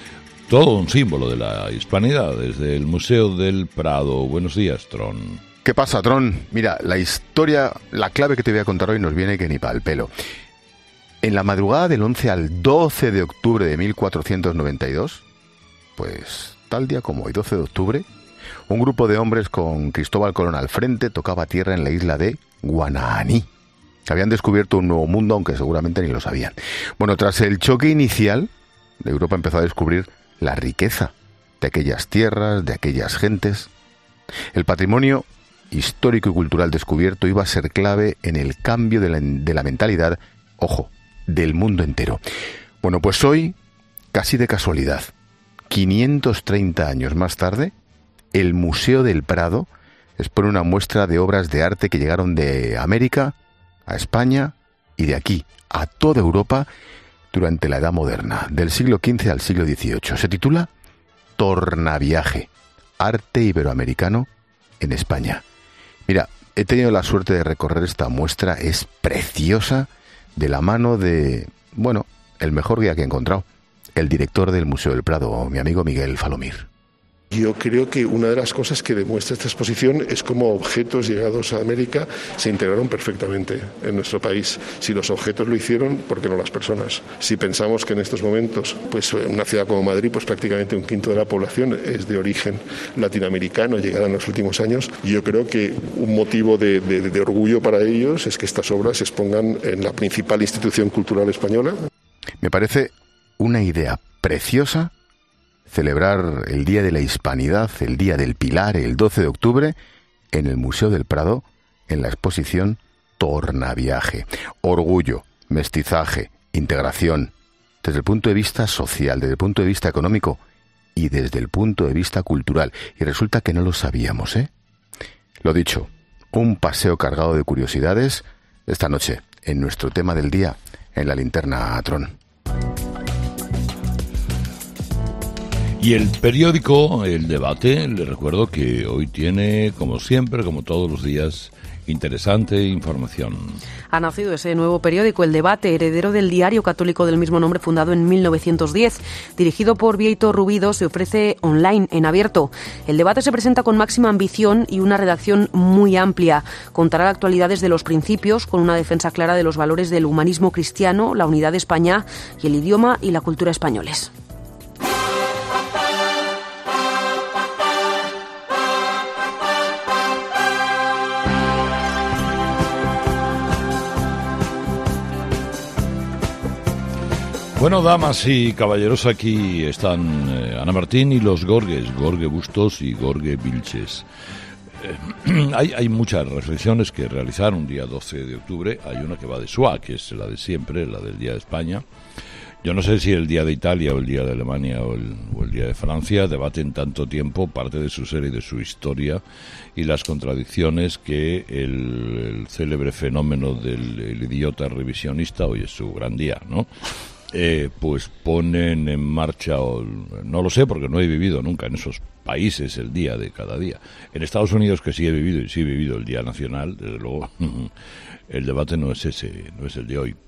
todo un símbolo de la hispanidad, desde el Museo del Prado. Buenos días, Tron. ¿Qué pasa, Tron? Mira, la historia, la clave que te voy a contar hoy nos viene que ni pa'l pelo. En la madrugada del once al doce de octubre de mil cuatrocientos noventa y dos, pues tal día como hoy, doce de octubre, un grupo de hombres con Cristóbal Colón al frente tocaba tierra en la isla de Guananí. Habían descubierto un nuevo mundo, aunque seguramente ni lo sabían. Bueno, tras el choque inicial, Europa empezó a descubrir la riqueza de aquellas tierras, de aquellas gentes. El patrimonio histórico y cultural descubierto iba a ser clave en el cambio de la, de la mentalidad, ojo, del mundo entero. Bueno, pues hoy, casi de casualidad, quinientos treinta años más tarde, el Museo del Prado expone una muestra de obras de arte que llegaron de América a España y de aquí a toda Europa durante la Edad Moderna, del siglo quince al siglo dieciocho. Se titula Tornaviaje, arte iberoamericano en España. Mira, he tenido la suerte de recorrer esta muestra, es preciosa, de la mano de, bueno, el mejor guía que he encontrado, el director del Museo del Prado, mi amigo Miguel Falomir. Yo creo que una de las cosas que demuestra esta exposición es cómo objetos llegados a América se integraron perfectamente en nuestro país. Si los objetos lo hicieron, ¿por qué no las personas? Si pensamos que en estos momentos, pues una ciudad como Madrid, pues prácticamente un quinto de la población es de origen latinoamericano, llegada en los últimos años, yo creo que un motivo de, de, de orgullo para ellos es que estas obras se expongan en la principal institución cultural española. Me parece una idea preciosa celebrar el Día de la Hispanidad, el Día del Pilar, el doce de octubre, en el Museo del Prado, en la exposición Tornaviaje. Orgullo, mestizaje, integración, desde el punto de vista social, desde el punto de vista económico y desde el punto de vista cultural. Y resulta que no lo sabíamos, ¿eh? Lo dicho, un paseo cargado de curiosidades esta noche, en nuestro tema del día, en la linterna Tron. Y el periódico El Debate, le recuerdo que hoy tiene, como siempre, como todos los días, interesante información. Ha nacido ese nuevo periódico, El Debate, heredero del diario católico del mismo nombre, fundado en mil novecientos diez. Dirigido por Bieito Rubido, se ofrece online, en abierto. El Debate se presenta con máxima ambición y una redacción muy amplia. Contará actualidades de los principios, con una defensa clara de los valores del humanismo cristiano, la unidad de España y el idioma y la cultura españoles. Bueno, damas y caballeros, aquí están eh, Ana Martín y los Gorges, Gorge Bustos y Gorge Vilches. Eh, hay, hay muchas reflexiones que realizar un día doce de octubre. Hay una que va de S U A, que es la de siempre, la del Día de España. Yo no sé si el Día de Italia o el Día de Alemania o el, o el Día de Francia debaten tanto tiempo parte de su ser y de su historia y las contradicciones que el, el célebre fenómeno del el idiota revisionista, hoy es su gran día, ¿no? Eh, pues ponen en marcha, o, no lo sé porque no he vivido nunca en esos países el día de cada día. En Estados Unidos, que sí he vivido y sí he vivido el Día Nacional, desde luego el debate no es ese, no es el de hoy.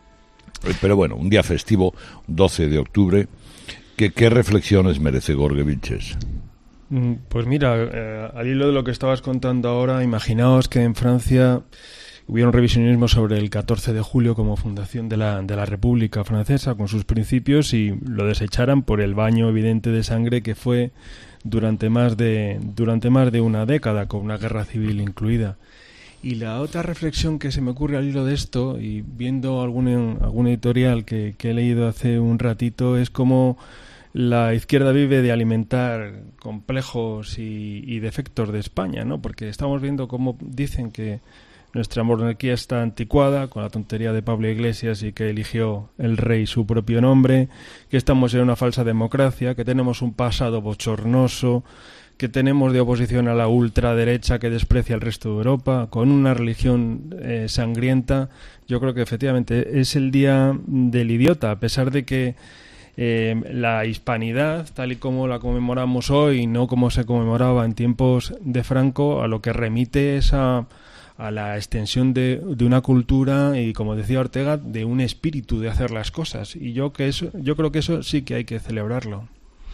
Pero bueno, un día festivo, doce de octubre, ¿qué, qué reflexiones merece Gorge Vilches? Pues mira, eh, al hilo de lo que estabas contando ahora, imaginaos que en Francia hubiera un revisionismo sobre el catorce de julio como fundación de la, de la República Francesa con sus principios y lo desecharan por el baño evidente de sangre que fue durante más de, durante más de una década, con una guerra civil incluida. Y la otra reflexión que se me ocurre al hilo de esto, y viendo algún, algún editorial que, que he leído hace un ratito, es cómo la izquierda vive de alimentar complejos y, y defectos de España, ¿no? Porque estamos viendo cómo dicen que nuestra monarquía está anticuada, con la tontería de Pablo Iglesias y que eligió el rey su propio nombre, que estamos en una falsa democracia, que tenemos un pasado bochornoso, que tenemos de oposición a la ultraderecha que desprecia el resto de Europa, con una religión eh, sangrienta. Yo creo que efectivamente es el día del idiota, a pesar de que eh, la hispanidad, tal y como la conmemoramos hoy, no como se conmemoraba en tiempos de Franco, a lo que remite es a a la extensión de, de una cultura y, como decía Ortega, de un espíritu de hacer las cosas. Y yo que eso, yo creo que eso sí que hay que celebrarlo.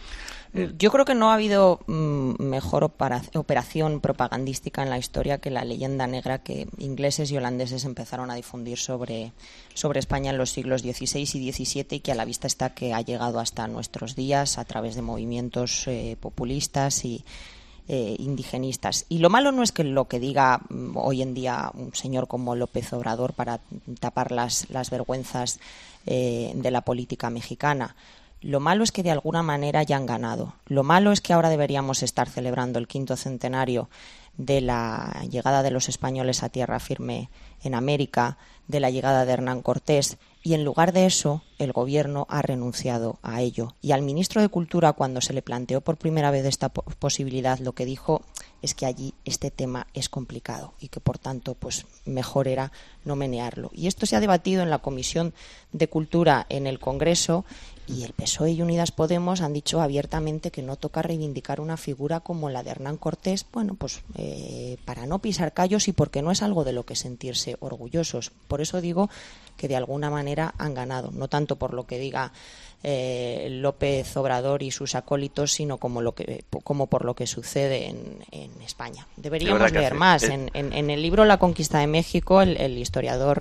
Yo creo que no ha habido mm, mejor opera, operación propagandística en la historia que la leyenda negra que ingleses y holandeses empezaron a difundir sobre, sobre España en los siglos dieciséis y diecisiete y que a la vista está que ha llegado hasta nuestros días a través de movimientos eh, populistas y Eh, indigenistas. Y lo malo no es que lo que diga mm, hoy en día un señor como López Obrador para tapar las, las vergüenzas eh, de la política mexicana. Lo malo es que de alguna manera ya han ganado. Lo malo es que ahora deberíamos estar celebrando el quinto centenario de la llegada de los españoles a tierra firme en América, de la llegada de Hernán Cortés, y en lugar de eso el gobierno ha renunciado a ello. Y al ministro de Cultura, cuando se le planteó por primera vez esta posibilidad, lo que dijo es que allí este tema es complicado y que por tanto pues mejor era no menearlo. Y esto se ha debatido en la Comisión de Cultura en el Congreso y el P S O E y Unidas Podemos han dicho abiertamente que no toca reivindicar una figura como la de Hernán Cortés, bueno, pues eh, para no pisar callos y porque no es algo de lo que sentirse orgullosos. Por eso digo que de alguna manera han ganado, no tanto por lo que diga eh, López Obrador y sus acólitos, sino como lo que como por lo que sucede en, en España. Deberíamos leer más. En, en, en el libro La conquista de México, el, el historiador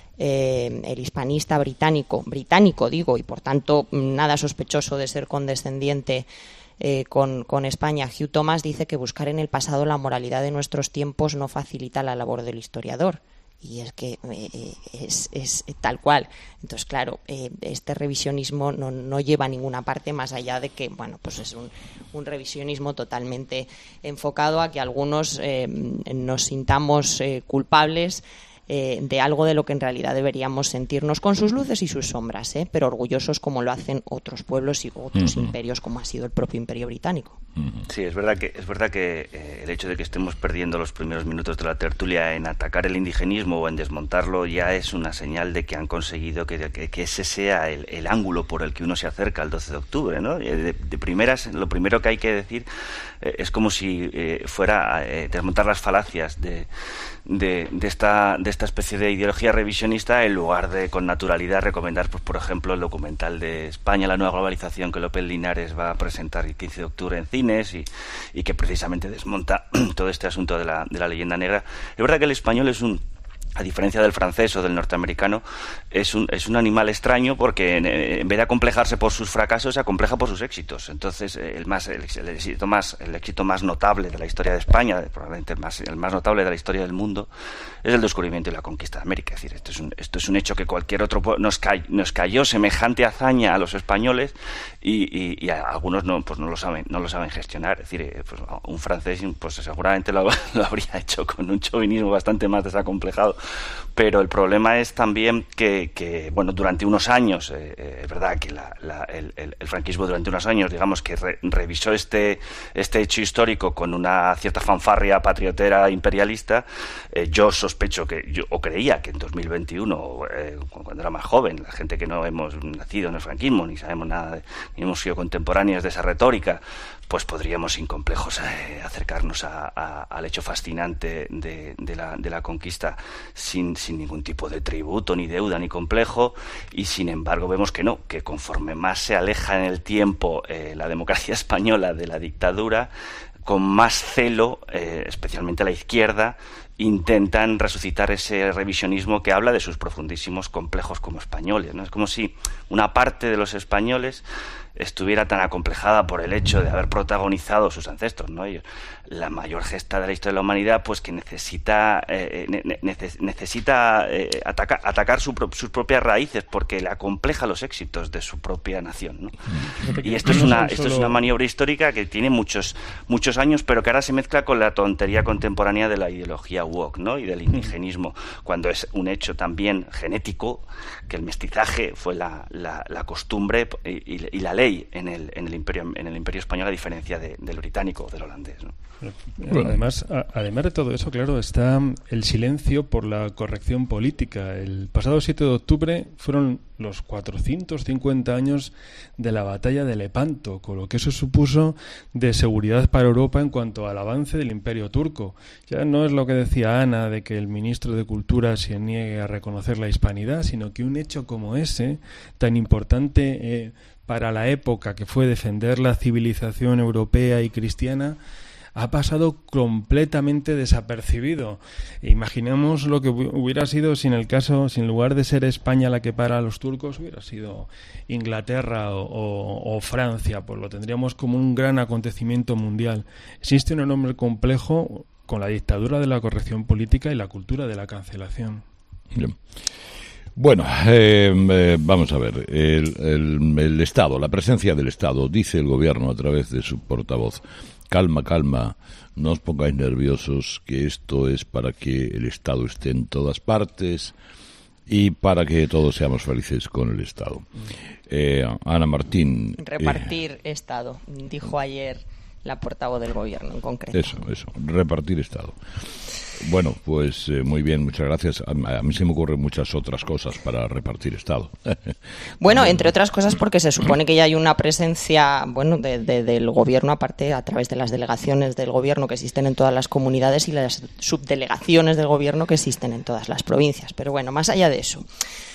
Eh, el hispanista británico, británico digo, y por tanto nada sospechoso de ser condescendiente eh, con, con España, Hugh Thomas dice que buscar en el pasado la moralidad de nuestros tiempos no facilita la labor del historiador. Y es que eh, es, es tal cual. Entonces, claro, eh, este revisionismo no, no lleva a ninguna parte más allá de que, bueno, pues es un, un revisionismo totalmente enfocado a que algunos eh, nos sintamos eh, culpables Eh, de algo de lo que en realidad deberíamos sentirnos con sus luces y sus sombras, ¿eh? pero orgullosos como lo hacen otros pueblos y otros uh-huh. imperios, como ha sido el propio Imperio Británico. Sí, es verdad que es verdad que eh, el hecho de que estemos perdiendo los primeros minutos de la tertulia en atacar el indigenismo o en desmontarlo ya es una señal de que han conseguido que, que, que ese sea el, el ángulo por el que uno se acerca al doce de octubre, ¿no? De, de primeras, lo primero que hay que decir eh, es como si eh, fuera eh, desmontar las falacias de, de, de esta de esta especie de ideología revisionista en lugar de con naturalidad recomendar, pues, por ejemplo, el documental de España, la nueva globalización, que López Linares va a presentar el quince de octubre en cines y, y que precisamente desmonta todo este asunto de la, de la leyenda negra. Es verdad que el español es un a diferencia del francés o del norteamericano, es un, es un animal extraño porque en, en vez de acomplejarse por sus fracasos, se acompleja por sus éxitos. Entonces, el más el, el éxito más el éxito más notable de la historia de España, probablemente el más, el más notable de la historia del mundo, es el descubrimiento y la conquista de América. Es decir, esto es un, esto es un hecho que cualquier otro nos, ca, nos cayó semejante hazaña a los españoles y, y, y a algunos no, pues no lo saben, no lo saben gestionar. Es decir, pues un francés pues seguramente lo, lo habría hecho con un chauvinismo bastante más desacomplejado. Pero el problema es también que, que bueno, durante unos años, eh, eh, es verdad que la, la, el, el, el franquismo durante unos años, digamos que re, revisó este, este hecho histórico con una cierta fanfarria patriotera imperialista. Eh, yo sospecho que, yo, o creía que en dos mil veintiuno, eh, cuando era más joven, la gente que no hemos nacido en el franquismo, ni sabemos nada, de, ni hemos sido contemporáneos de esa retórica, pues podríamos sin complejos eh, acercarnos a, a, al hecho fascinante de, de, la, de la conquista sin, sin ningún tipo de tributo, ni deuda, ni complejo, y sin embargo vemos que no, que conforme más se aleja en el tiempo eh, la democracia española de la dictadura, con más celo, eh, especialmente la izquierda, intentan resucitar ese revisionismo que habla de sus profundísimos complejos como españoles, ¿no? Es como si una parte de los españoles estuviera tan acomplejada por el hecho de haber protagonizado sus ancestros, ¿no? Ellos, la mayor gesta de la historia de la humanidad, pues que necesita eh, ne- neces- necesita eh, ataca- atacar su pro- sus propias raíces porque le acompleja los éxitos de su propia nación, ¿no? Y esto es una esto es una maniobra histórica que tiene muchos muchos años, pero que ahora se mezcla con la tontería contemporánea de la ideología woke, ¿no? Y del indigenismo, cuando es un hecho también genético, que el mestizaje fue la, la, la costumbre y, y la ley en el, en el imperio en el imperio español, a diferencia de, del británico o del holandés, ¿no? Además, a, además de todo eso, claro, está el silencio por la corrección política. El pasado siete de octubre fueron los cuatrocientos cincuenta años de la batalla de Lepanto, con lo que eso supuso de seguridad para Europa en cuanto al avance del imperio turco. Ya no es lo que decía Ana, de que el ministro de Cultura se niegue a reconocer la hispanidad, sino que un hecho como ese, tan importante eh, para la época, que fue defender la civilización europea y cristiana, ha pasado completamente desapercibido. Imaginemos lo que hubiera sido si en el caso, si en lugar de ser España la que para a los turcos, hubiera sido Inglaterra o, o, o Francia, pues lo tendríamos como un gran acontecimiento mundial. Existe un enorme complejo con la dictadura de la corrección política y la cultura de la cancelación. Bien. Bueno, eh, eh, vamos a ver, el, el, el Estado, la presencia del Estado, dice el Gobierno a través de su portavoz: calma, calma, no os pongáis nerviosos, que esto es para que el Estado esté en todas partes y para que todos seamos felices con el Estado. Eh, Ana Martín. Repartir eh, Estado, dijo ayer la portavoz del Gobierno en concreto. Eso, eso, repartir Estado. Bueno, pues eh, muy bien, muchas gracias. A, a mí se me ocurren muchas otras cosas para repartir Estado. Bueno, entre otras cosas porque se supone que ya hay una presencia, bueno, de, de, del Gobierno, aparte a través de las delegaciones del Gobierno que existen en todas las comunidades y las subdelegaciones del Gobierno que existen en todas las provincias. Pero bueno, más allá de eso.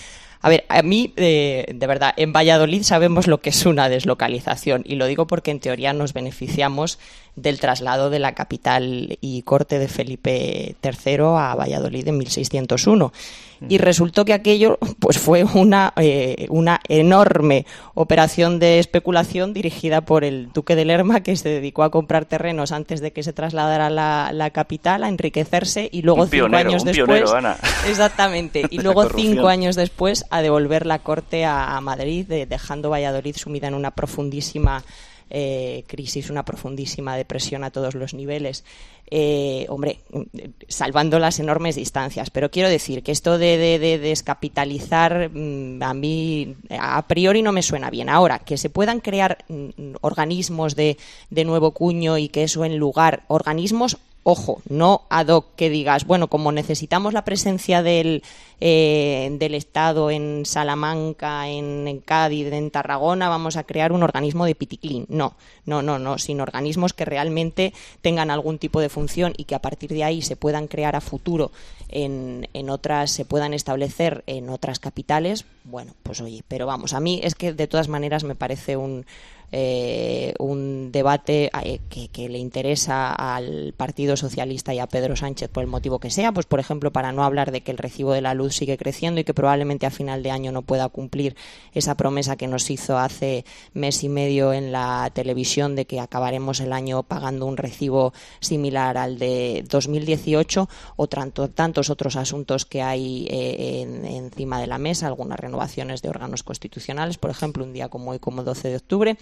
A ver, a mí, eh, de verdad, en Valladolid sabemos lo que es una deslocalización, y lo digo porque en teoría nos beneficiamos del traslado de la capital y corte de Felipe tercero a Valladolid en mil seiscientos uno. Y resultó que aquello pues fue una, eh, una enorme operación de especulación dirigida por el duque de Lerma, que se dedicó a comprar terrenos antes de que se trasladara la, la capital, a enriquecerse, y luego un cinco pionero, años un después pionero, Ana. Exactamente, y luego cinco años después a devolver la corte a, a Madrid, de, dejando Valladolid sumida en una profundísima Eh, crisis, una profundísima depresión a todos los niveles. Eh, hombre, salvando las enormes distancias, pero quiero decir que esto de, de, de descapitalizar mmm, a mí a priori no me suena bien. Ahora, que se puedan crear mmm, organismos de, de nuevo cuño y que eso en lugar, organismos, ojo, no ad hoc que digas, bueno, como necesitamos la presencia del, eh, del Estado en Salamanca, en, en Cádiz, en Tarragona, vamos a crear un organismo de piticlín. No, no, no, no, sino organismos que realmente tengan algún tipo de función y que a partir de ahí se puedan crear a futuro en, en otras, se puedan establecer en otras capitales. Bueno, pues oye, pero vamos, a mí es que de todas maneras me parece un eh, un debate eh, que, que le interesa al Partido Socialista y a Pedro Sánchez por el motivo que sea, pues por ejemplo para no hablar de que el recibo de la luz sigue creciendo y que probablemente a final de año no pueda cumplir esa promesa que nos hizo hace mes y medio en la televisión de que acabaremos el año pagando un recibo similar al de dos mil dieciocho, o tanto, tantos otros asuntos que hay eh, en, encima de la mesa, algunas renovaciones de órganos constitucionales, por ejemplo, un día como hoy, como doce de octubre.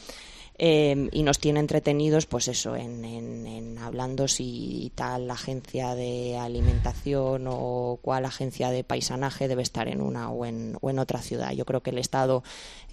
Eh, y nos tiene entretenidos, pues eso, en, en, en hablando si tal agencia de alimentación o cuál agencia de paisanaje debe estar en una o en, o en otra ciudad. Yo creo que el Estado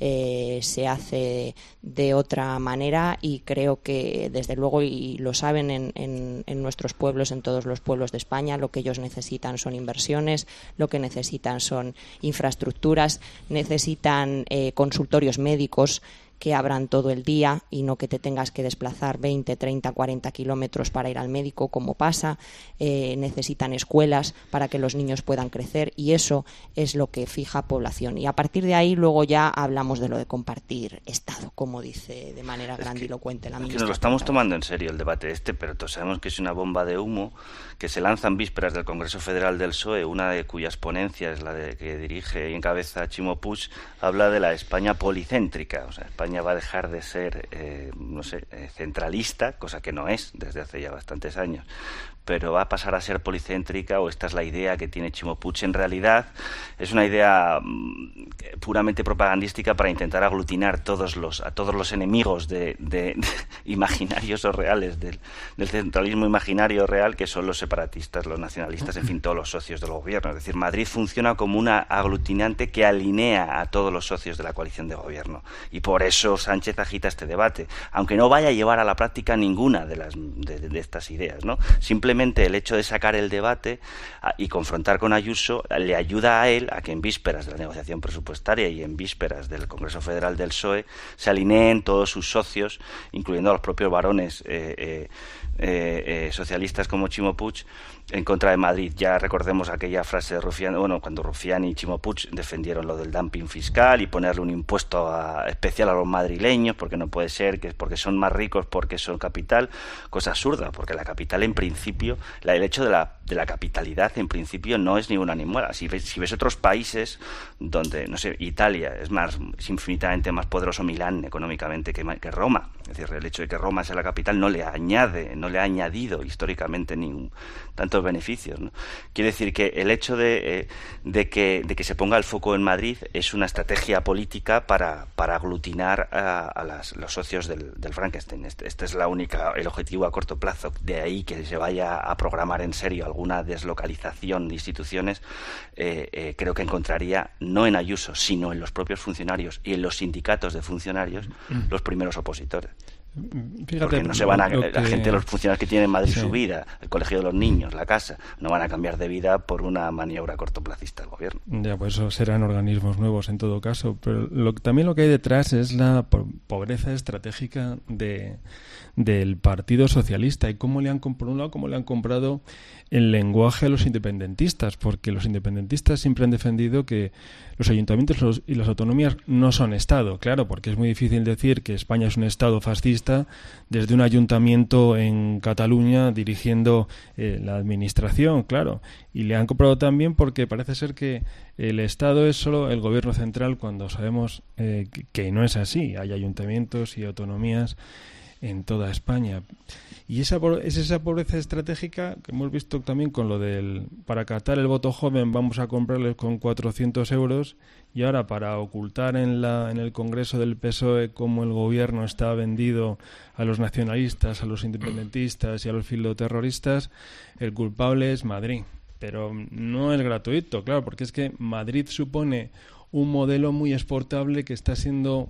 eh, se hace de otra manera y creo que, desde luego, y lo saben en, en, en nuestros pueblos, en todos los pueblos de España, lo que ellos necesitan son inversiones, lo que necesitan son infraestructuras, necesitan eh, consultorios médicos que abran todo el día y no que te tengas que desplazar veinte, treinta, cuarenta kilómetros para ir al médico, como pasa. Eh, necesitan escuelas para que los niños puedan crecer, y eso es lo que fija población. Y a partir de ahí luego ya hablamos de lo de compartir Estado, como dice de manera es grandilocuente que, la ministra. Es que nos lo estamos tomando en serio el debate este, pero todos sabemos que es una bomba de humo que se lanza en vísperas del Congreso Federal del P S O E, una de cuyas ponencias, la de que dirige y encabeza Chimo Puig, habla de la España policéntrica. O sea, España va a dejar de ser, eh, no sé, eh, centralista, cosa que no es desde hace ya bastantes años, pero va a pasar a ser policéntrica, o esta es la idea que tiene Chimo Puig. En realidad es una idea mmm, puramente propagandística para intentar aglutinar todos los, a todos los enemigos de, de, de imaginarios o reales del, del centralismo imaginario real, que son los separatistas, los nacionalistas, en fin, todos los socios del gobierno. Es decir, Madrid funciona como una aglutinante que alinea a todos los socios de la coalición de gobierno, y por eso Sánchez agita este debate, aunque no vaya a llevar a la práctica ninguna de, las, de, de estas ideas, ¿no? Simplemente el hecho de sacar el debate a, y confrontar con Ayuso le ayuda a él a que en vísperas de la negociación presupuestaria y en vísperas del Congreso Federal del P S O E se alineen todos sus socios, incluyendo a los propios varones eh, eh, eh, eh, socialistas como Chimo Puig, en contra de Madrid. Ya recordemos aquella frase de Rufián, bueno, cuando Rufián y Chimo Puig defendieron lo del dumping fiscal y ponerle un impuesto a, especial a los madrileños, porque no puede ser, que es porque son más ricos, porque son capital, cosa absurda, porque la capital en principio, la, el hecho de la, de la capitalidad en principio no es ni una ni muera. Si ves, si ves otros países donde, no sé, Italia es más, es infinitamente más poderoso Milán económicamente que, que Roma. Es decir, el hecho de que Roma sea la capital no le añade, no le ha añadido históricamente ningún tantos beneficios, ¿no? Quiere decir que el hecho de, eh, de que de que se ponga el foco en Madrid es una estrategia política para, para aglutinar a, a las, los socios del, del Frankenstein. Este, este es la única, el objetivo a corto plazo. De ahí que se vaya a programar en serio alguna deslocalización de instituciones, eh, eh, creo que encontraría no en Ayuso, sino en los propios funcionarios y en los sindicatos de funcionarios los primeros opositores. Fíjate, porque no se van a, que... la gente, los funcionarios que tienen en Madrid sí. su vida, el colegio de los niños, la casa, no van a cambiar de vida por una maniobra cortoplacista del gobierno. Ya, pues eso serán organismos nuevos en todo caso, pero lo, también lo que hay detrás es la pobreza estratégica de, del Partido Socialista y cómo le han por un lado cómo le han comprado el lenguaje a los independentistas, porque los independentistas siempre han defendido que los ayuntamientos los, y las autonomías no son Estado, claro, porque es muy difícil decir que España es un Estado fascista desde un ayuntamiento en Cataluña dirigiendo eh, la administración, claro, y le han comprado también porque parece ser que el Estado es solo el gobierno central, cuando sabemos eh, que, que no es así, hay ayuntamientos y autonomías en toda España. Y esa es esa pobreza estratégica que hemos visto también con lo del para captar el voto joven vamos a comprarles con cuatrocientos euros, y ahora para ocultar en la en el Congreso del P S O E cómo el gobierno está vendido a los nacionalistas, a los independentistas y a los filoterroristas, el culpable es Madrid. Pero no es gratuito, claro, porque es que Madrid supone un modelo muy exportable que está siendo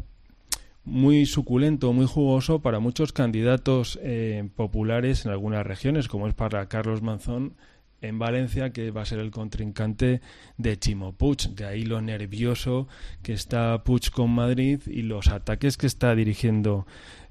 muy suculento, muy jugoso para muchos candidatos eh, populares en algunas regiones, como es para Carlos Manzón en Valencia, que va a ser el contrincante de Chimo Puig. De ahí lo nervioso que está Puig con Madrid y los ataques que está dirigiendo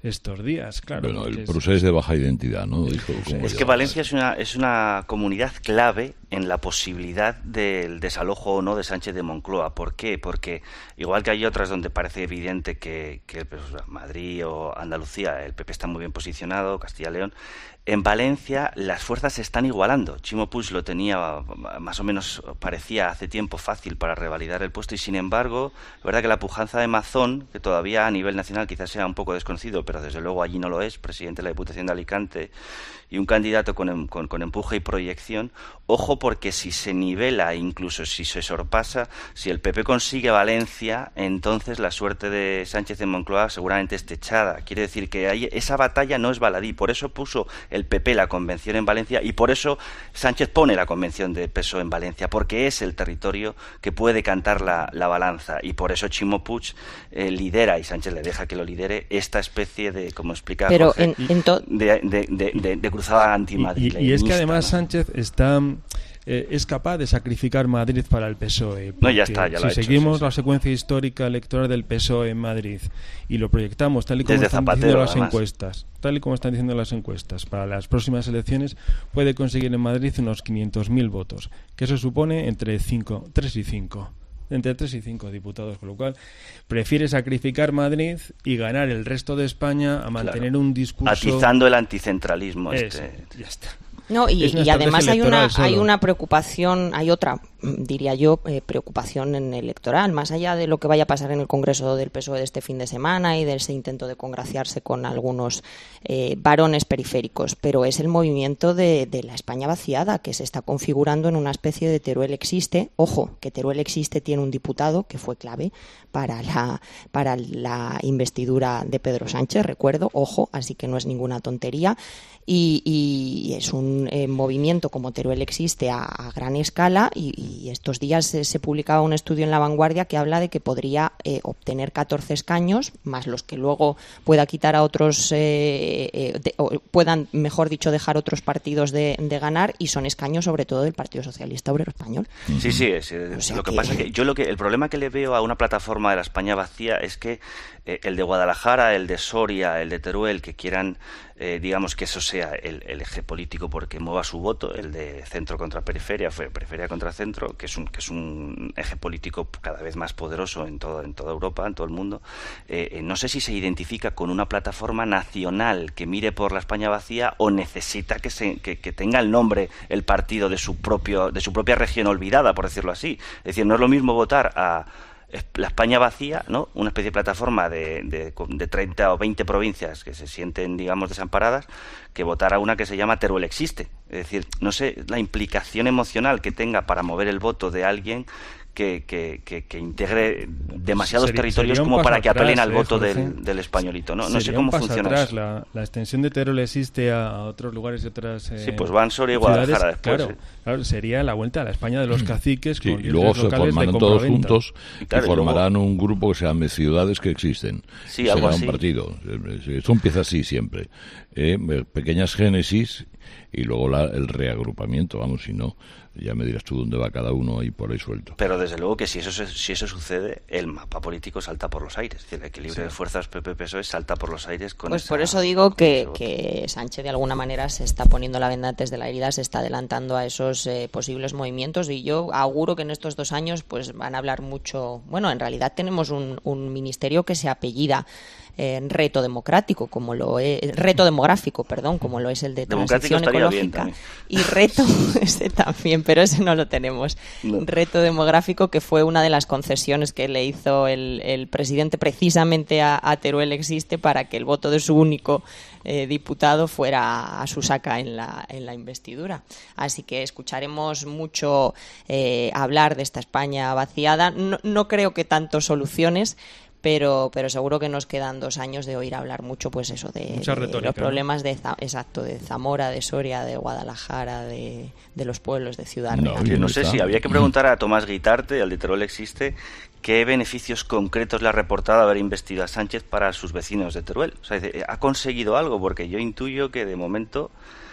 estos días, claro. Bueno, el es... procés de baja identidad, ¿no? Dijo, es que Valencia es una, es una comunidad clave en la posibilidad del desalojo o no de Sánchez de Moncloa. ¿Por qué? Porque igual que hay otras donde parece evidente que, que pues, Madrid o Andalucía, el P P está muy bien posicionado, Castilla y León, en Valencia las fuerzas se están igualando. Chimo Puig lo tenía, más o menos parecía hace tiempo fácil para revalidar el puesto y sin embargo, es verdad que la pujanza de Mazón, que todavía a nivel nacional quizás sea un poco desconocido, pero desde luego allí no lo es, presidente de la Diputación de Alicante y un candidato con, con, con empuje y proyección, ojo porque si se nivela, incluso si se sorpasa, si el P P consigue Valencia, entonces la suerte de Sánchez de Moncloa seguramente esté echada. Quiere decir que hay, esa batalla no es baladí, por eso puso el P P la convención en Valencia y por eso Sánchez pone la convención de P S O E en Valencia, porque es el territorio que puede cantar la, la balanza y por eso Chimo Puig eh, lidera, y Sánchez le deja que lo lidere, esta especie de, como explica Pero Jorge, en, en to... de, de, de, de, de cruzada antimadrileñista. Y, y es que además ¿no? Sánchez está... Eh, es capaz de sacrificar Madrid para el P S O E. No, ya está, ya lo si ha hecho, seguimos sí, sí. la secuencia histórica electoral del P S O E en Madrid y lo proyectamos tal y como Desde están Zapatero, diciendo las además. encuestas, tal y como están diciendo las encuestas, para las próximas elecciones puede conseguir en Madrid unos quinientos mil votos, que eso supone entre cinco, tres y cinco. Entre tres y cinco diputados, con lo cual prefiere sacrificar Madrid y ganar el resto de España a mantener Claro. un discurso... Atizando el anticentralismo. Eso, este. ya está. No, y, Es una y además hay estrategia una, electoral hay solo. una preocupación, hay otra, diría yo, eh, preocupación en electoral, más allá de lo que vaya a pasar en el Congreso del P S O E de este fin de semana y de ese intento de congraciarse con algunos eh, varones periféricos, pero es el movimiento de, de la España vaciada que se está configurando en una especie de Teruel existe. Ojo, que Teruel existe tiene un diputado que fue clave para la, para la investidura de Pedro Sánchez, recuerdo, ojo, así que no es ninguna tontería. Y, y es un eh, movimiento como Teruel existe a, a gran escala y, y estos días se, se publicaba un estudio en La Vanguardia que habla de que podría eh, obtener catorce escaños, más los que luego pueda quitar a otros, eh, eh, de, o puedan, mejor dicho, dejar otros partidos de, de ganar y son escaños sobre todo del Partido Socialista Obrero Español. Sí, sí, es, o sea lo que, que pasa es que yo lo que el problema que le veo a una plataforma de la España vacía es que eh, el de Guadalajara, el de Soria, el de Teruel, que quieran Eh, digamos que eso sea el, el eje político porque mueva su voto, el de centro contra periferia, fue periferia contra centro, que es un que es un eje político cada vez más poderoso en todo en toda Europa, en todo el mundo. Eh, eh, no sé si se identifica con una plataforma nacional que mire por la España vacía o necesita que se que, que tenga el nombre el partido de su propio de su propia región olvidada, por decirlo así. Es decir, no es lo mismo votar a la España vacía, ¿no? Una especie de plataforma de, de, de treinta o veinte provincias que se sienten, digamos, desamparadas, que votar a una que se llama Teruel existe. Es decir, no sé la implicación emocional que tenga para mover el voto de alguien que, que, que, que integre demasiados Sería, territorios sería como para que atrás, apelen al eh, voto Jorge. del, del españolito. No, no sé Sería cómo un paso funciona atrás. eso. La, la extensión de Teruel existe a, a otros lugares y otras eh, Sí, pues van Soria y ciudades. Guadalajara después. Claro, ¿eh? claro, sería la vuelta a la España de los caciques Sí, con y luego se locales formarán de todos compraventa. juntos y, claro, y formarán luego... un grupo que se llame Ciudades que Existen. Sí, Será algo un así. partido. Esto empieza así siempre. ¿eh? Pequeñas génesis y luego la, el reagrupamiento. Vamos, si no, ya me dirás tú dónde va cada uno ahí por ahí suelto. Pero desde luego que si eso se- si eso sucede, el mapa político salta por los aires. Es decir, el equilibrio Sí. de fuerzas P P P S O E salta por los aires con Pues esa- por eso digo que, con ese que Sánchez de alguna manera se está poniendo la venda antes de la herida, se está adelantando a esos eh, posibles movimientos y yo auguro que en estos dos años pues van a hablar mucho. Bueno, en realidad tenemos un, un ministerio que se apellida eh, reto democrático, como lo es, reto demográfico, perdón, como lo es el de Democrático transición estaría bien ecológica también. y reto ese también, pero ese no lo tenemos. No. Reto demográfico que fue una de las concesiones que le hizo el, el presidente precisamente a, a Teruel existe para que el voto de su único eh, diputado fuera a su saca en la, en la investidura. Así que escucharemos mucho eh, hablar de esta España vaciada. No, no creo que tanto soluciones, pero pero seguro que nos quedan dos años de oír hablar mucho, pues eso, de, Mucha de retórica, los ¿no? problemas de Za- exacto, de Zamora, de Soria, de Guadalajara, de, de los pueblos de Ciudad No, Real. y Yo no no sé está. si habría que preguntar a Tomás Guitarte, al de Teruel existe, qué beneficios concretos le ha reportado haber investido a Sánchez para sus vecinos de Teruel. O sea, dice, ¿ha conseguido algo? Porque yo intuyo que de momento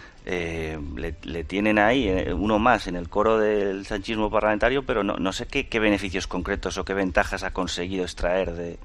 eh, le, le tienen ahí eh, uno más en el coro del sanchismo parlamentario, pero no, no sé qué, qué beneficios concretos o qué ventajas ha conseguido extraer de,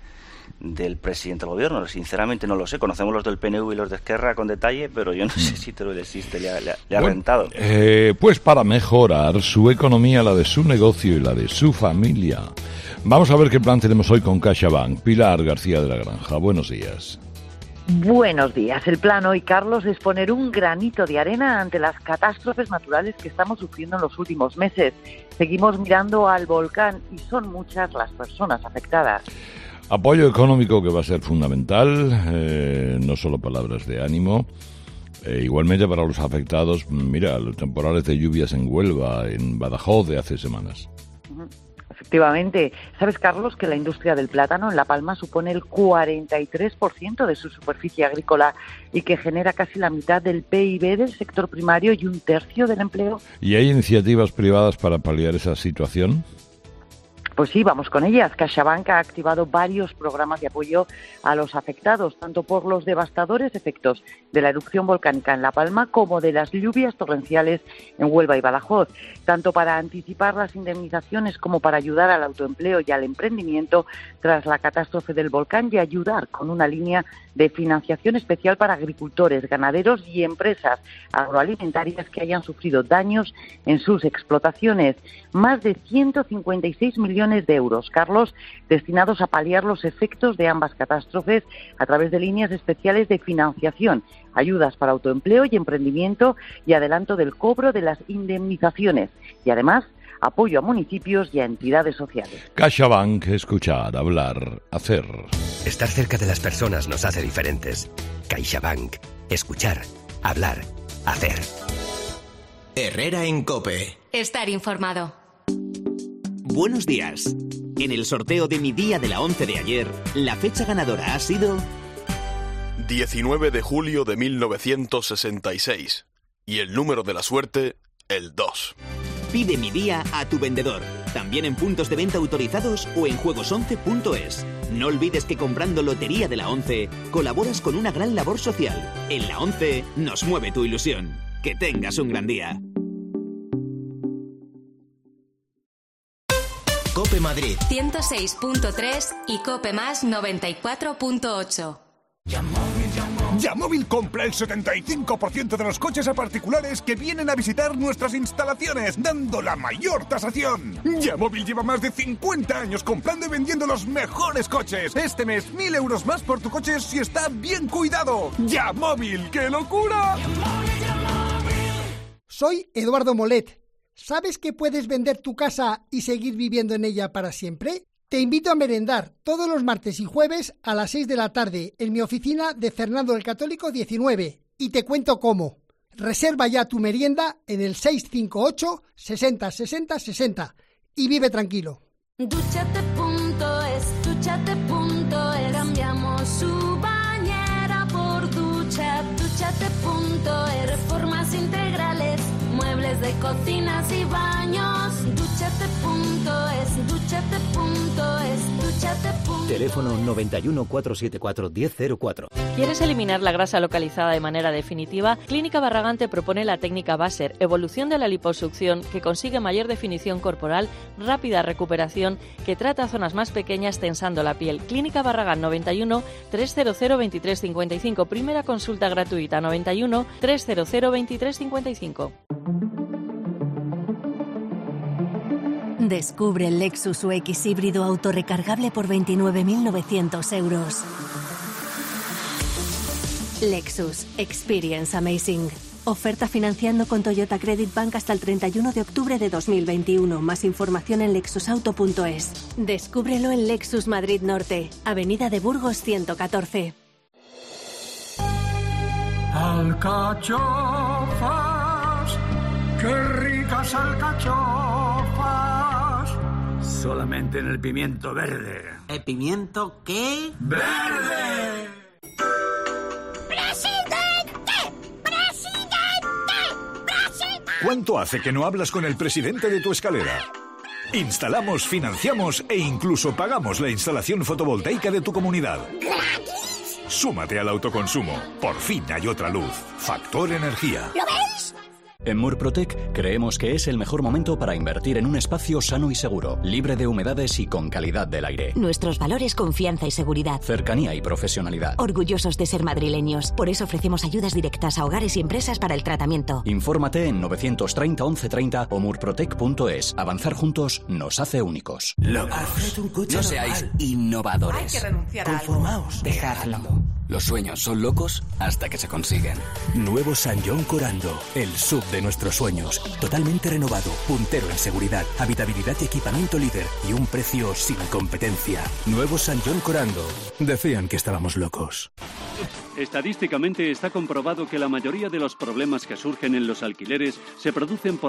del presidente del gobierno. Sinceramente no lo sé. Conocemos los del P N V y los de Esquerra con detalle, pero yo no sé si Teruel existe, le ha, le ha, le ha bueno, rentado. Eh, pues para mejorar su economía, la de su negocio y la de su familia. Vamos a ver qué plan tenemos hoy con CaixaBank. Pilar García de la Granja, buenos días. Buenos días. El plan hoy, Carlos, es poner un granito de arena ante las catástrofes naturales que estamos sufriendo en los últimos meses. Seguimos mirando al volcán y son muchas las personas afectadas. Apoyo económico que va a ser fundamental, eh, no solo palabras de ánimo. Eh, igualmente para los afectados, mira, los temporales de lluvias en Huelva, en Badajoz de hace semanas. Efectivamente. ¿Sabes, Carlos, que la industria del plátano en La Palma supone el cuarenta y tres por ciento de su superficie agrícola y que genera casi la mitad del P I B del sector primario y un tercio del empleo? ¿Y hay iniciativas privadas para paliar esa situación? Pues sí, vamos con ellas. CaixaBank ha activado varios programas de apoyo a los afectados, tanto por los devastadores efectos de la erupción volcánica en La Palma como de las lluvias torrenciales en Huelva y Badajoz, tanto para anticipar las indemnizaciones como para ayudar al autoempleo y al emprendimiento tras la catástrofe del volcán y ayudar con una línea de financiación especial para agricultores, ganaderos y empresas agroalimentarias que hayan sufrido daños en sus explotaciones. Más de ciento cincuenta y seis millones de euros, Carlos, destinados a paliar los efectos de ambas catástrofes a través de líneas especiales de financiación, ayudas para autoempleo y emprendimiento y adelanto del cobro de las indemnizaciones y además apoyo a municipios y a entidades sociales. CaixaBank, escuchar, hablar, hacer. Estar cerca de las personas nos hace diferentes. CaixaBank, escuchar, hablar, hacer. Herrera en COPE. Estar informado. Buenos días. En el sorteo de mi día de la once de ayer, la fecha ganadora ha sido diecinueve de julio de mil novecientos sesenta y seis. Y el número de la suerte, el dos. Pide mi día a tu vendedor, también en puntos de venta autorizados o en juegos once punto es. No olvides que comprando Lotería de la once, colaboras con una gran labor social. En la once nos mueve tu ilusión. Que tengas un gran día. COPE Madrid ciento seis punto tres y COPE Más noventa y cuatro punto ocho. Yamóvil compra el setenta y cinco por ciento de los coches a particulares que vienen a visitar nuestras instalaciones, dando la mayor tasación. Yamóvil lleva más de cincuenta años comprando y vendiendo los mejores coches. Este mes, mil euros más por tu coche si está bien cuidado. Yamóvil, ¡qué locura! Soy Eduardo Molet. ¿Sabes que puedes vender tu casa y seguir viviendo en ella para siempre? Te invito a merendar todos los martes y jueves a las seis de la tarde en mi oficina de Fernando el Católico diecinueve y te cuento cómo. Reserva ya tu merienda en el seis cinco ocho, sesenta, sesenta, sesenta y vive tranquilo. Dúchate punto es, dúchate punto es. Cambiamos su bañera por ducha. Dúchate punto es. Reformas integrales, muebles de cocinas y baños. Dúchate punto es, dúchate punto es, dúchate punto es. Teléfono noventa y uno, cuatrocientos setenta y cuatro, diez cero cuatro. ¿Quieres eliminar la grasa localizada de manera definitiva? Clínica Barragán te propone la técnica Baser, evolución de la liposucción que consigue mayor definición corporal, rápida recuperación, que trata zonas más pequeñas tensando la piel. Clínica Barragán noventa y uno, trescientos veintitrés cincuenta y cinco. Primera consulta gratuita noventa y uno, trescientos veintitrés cincuenta y cinco. Descubre el Lexus U X híbrido autorrecargable por veintinueve mil novecientos euros. Lexus Experience Amazing. Oferta financiando con Toyota Credit Bank hasta el treinta y uno de octubre de dos mil veintiuno. Más información en lexusauto punto es. Descúbrelo en Lexus Madrid Norte, Avenida de Burgos ciento catorce. Alcachofas, qué ricas alcachofas. Solamente en el pimiento verde. ¿El pimiento qué? ¡Verde! ¿Cuánto hace que no hablas con el presidente de tu escalera? Instalamos, financiamos e incluso pagamos la instalación fotovoltaica de tu comunidad. ¿Gratis? Súmate al autoconsumo. Por fin hay otra luz. Factor Energía. ¿Lo veis? En Murprotec creemos que es el mejor momento para invertir en un espacio sano y seguro, libre de humedades y con calidad del aire. Nuestros valores: confianza y seguridad. Cercanía y profesionalidad. Orgullosos de ser madrileños. Por eso ofrecemos ayudas directas a hogares y empresas para el tratamiento. Infórmate en novecientos treinta once treinta o murprotec punto es. Avanzar juntos nos hace únicos. Locos. No seáis innovadores. Hay que renunciar a algo. Conformaos. Dejadlo. Los sueños son locos hasta que se consiguen. Nuevo San John Corando, el sub de nuestros sueños. Totalmente renovado, puntero en seguridad, habitabilidad y equipamiento líder y un precio sin competencia. Nuevo San John Corando. Decían que estábamos locos. Estadísticamente está comprobado que la mayoría de los problemas que surgen en los alquileres se producen por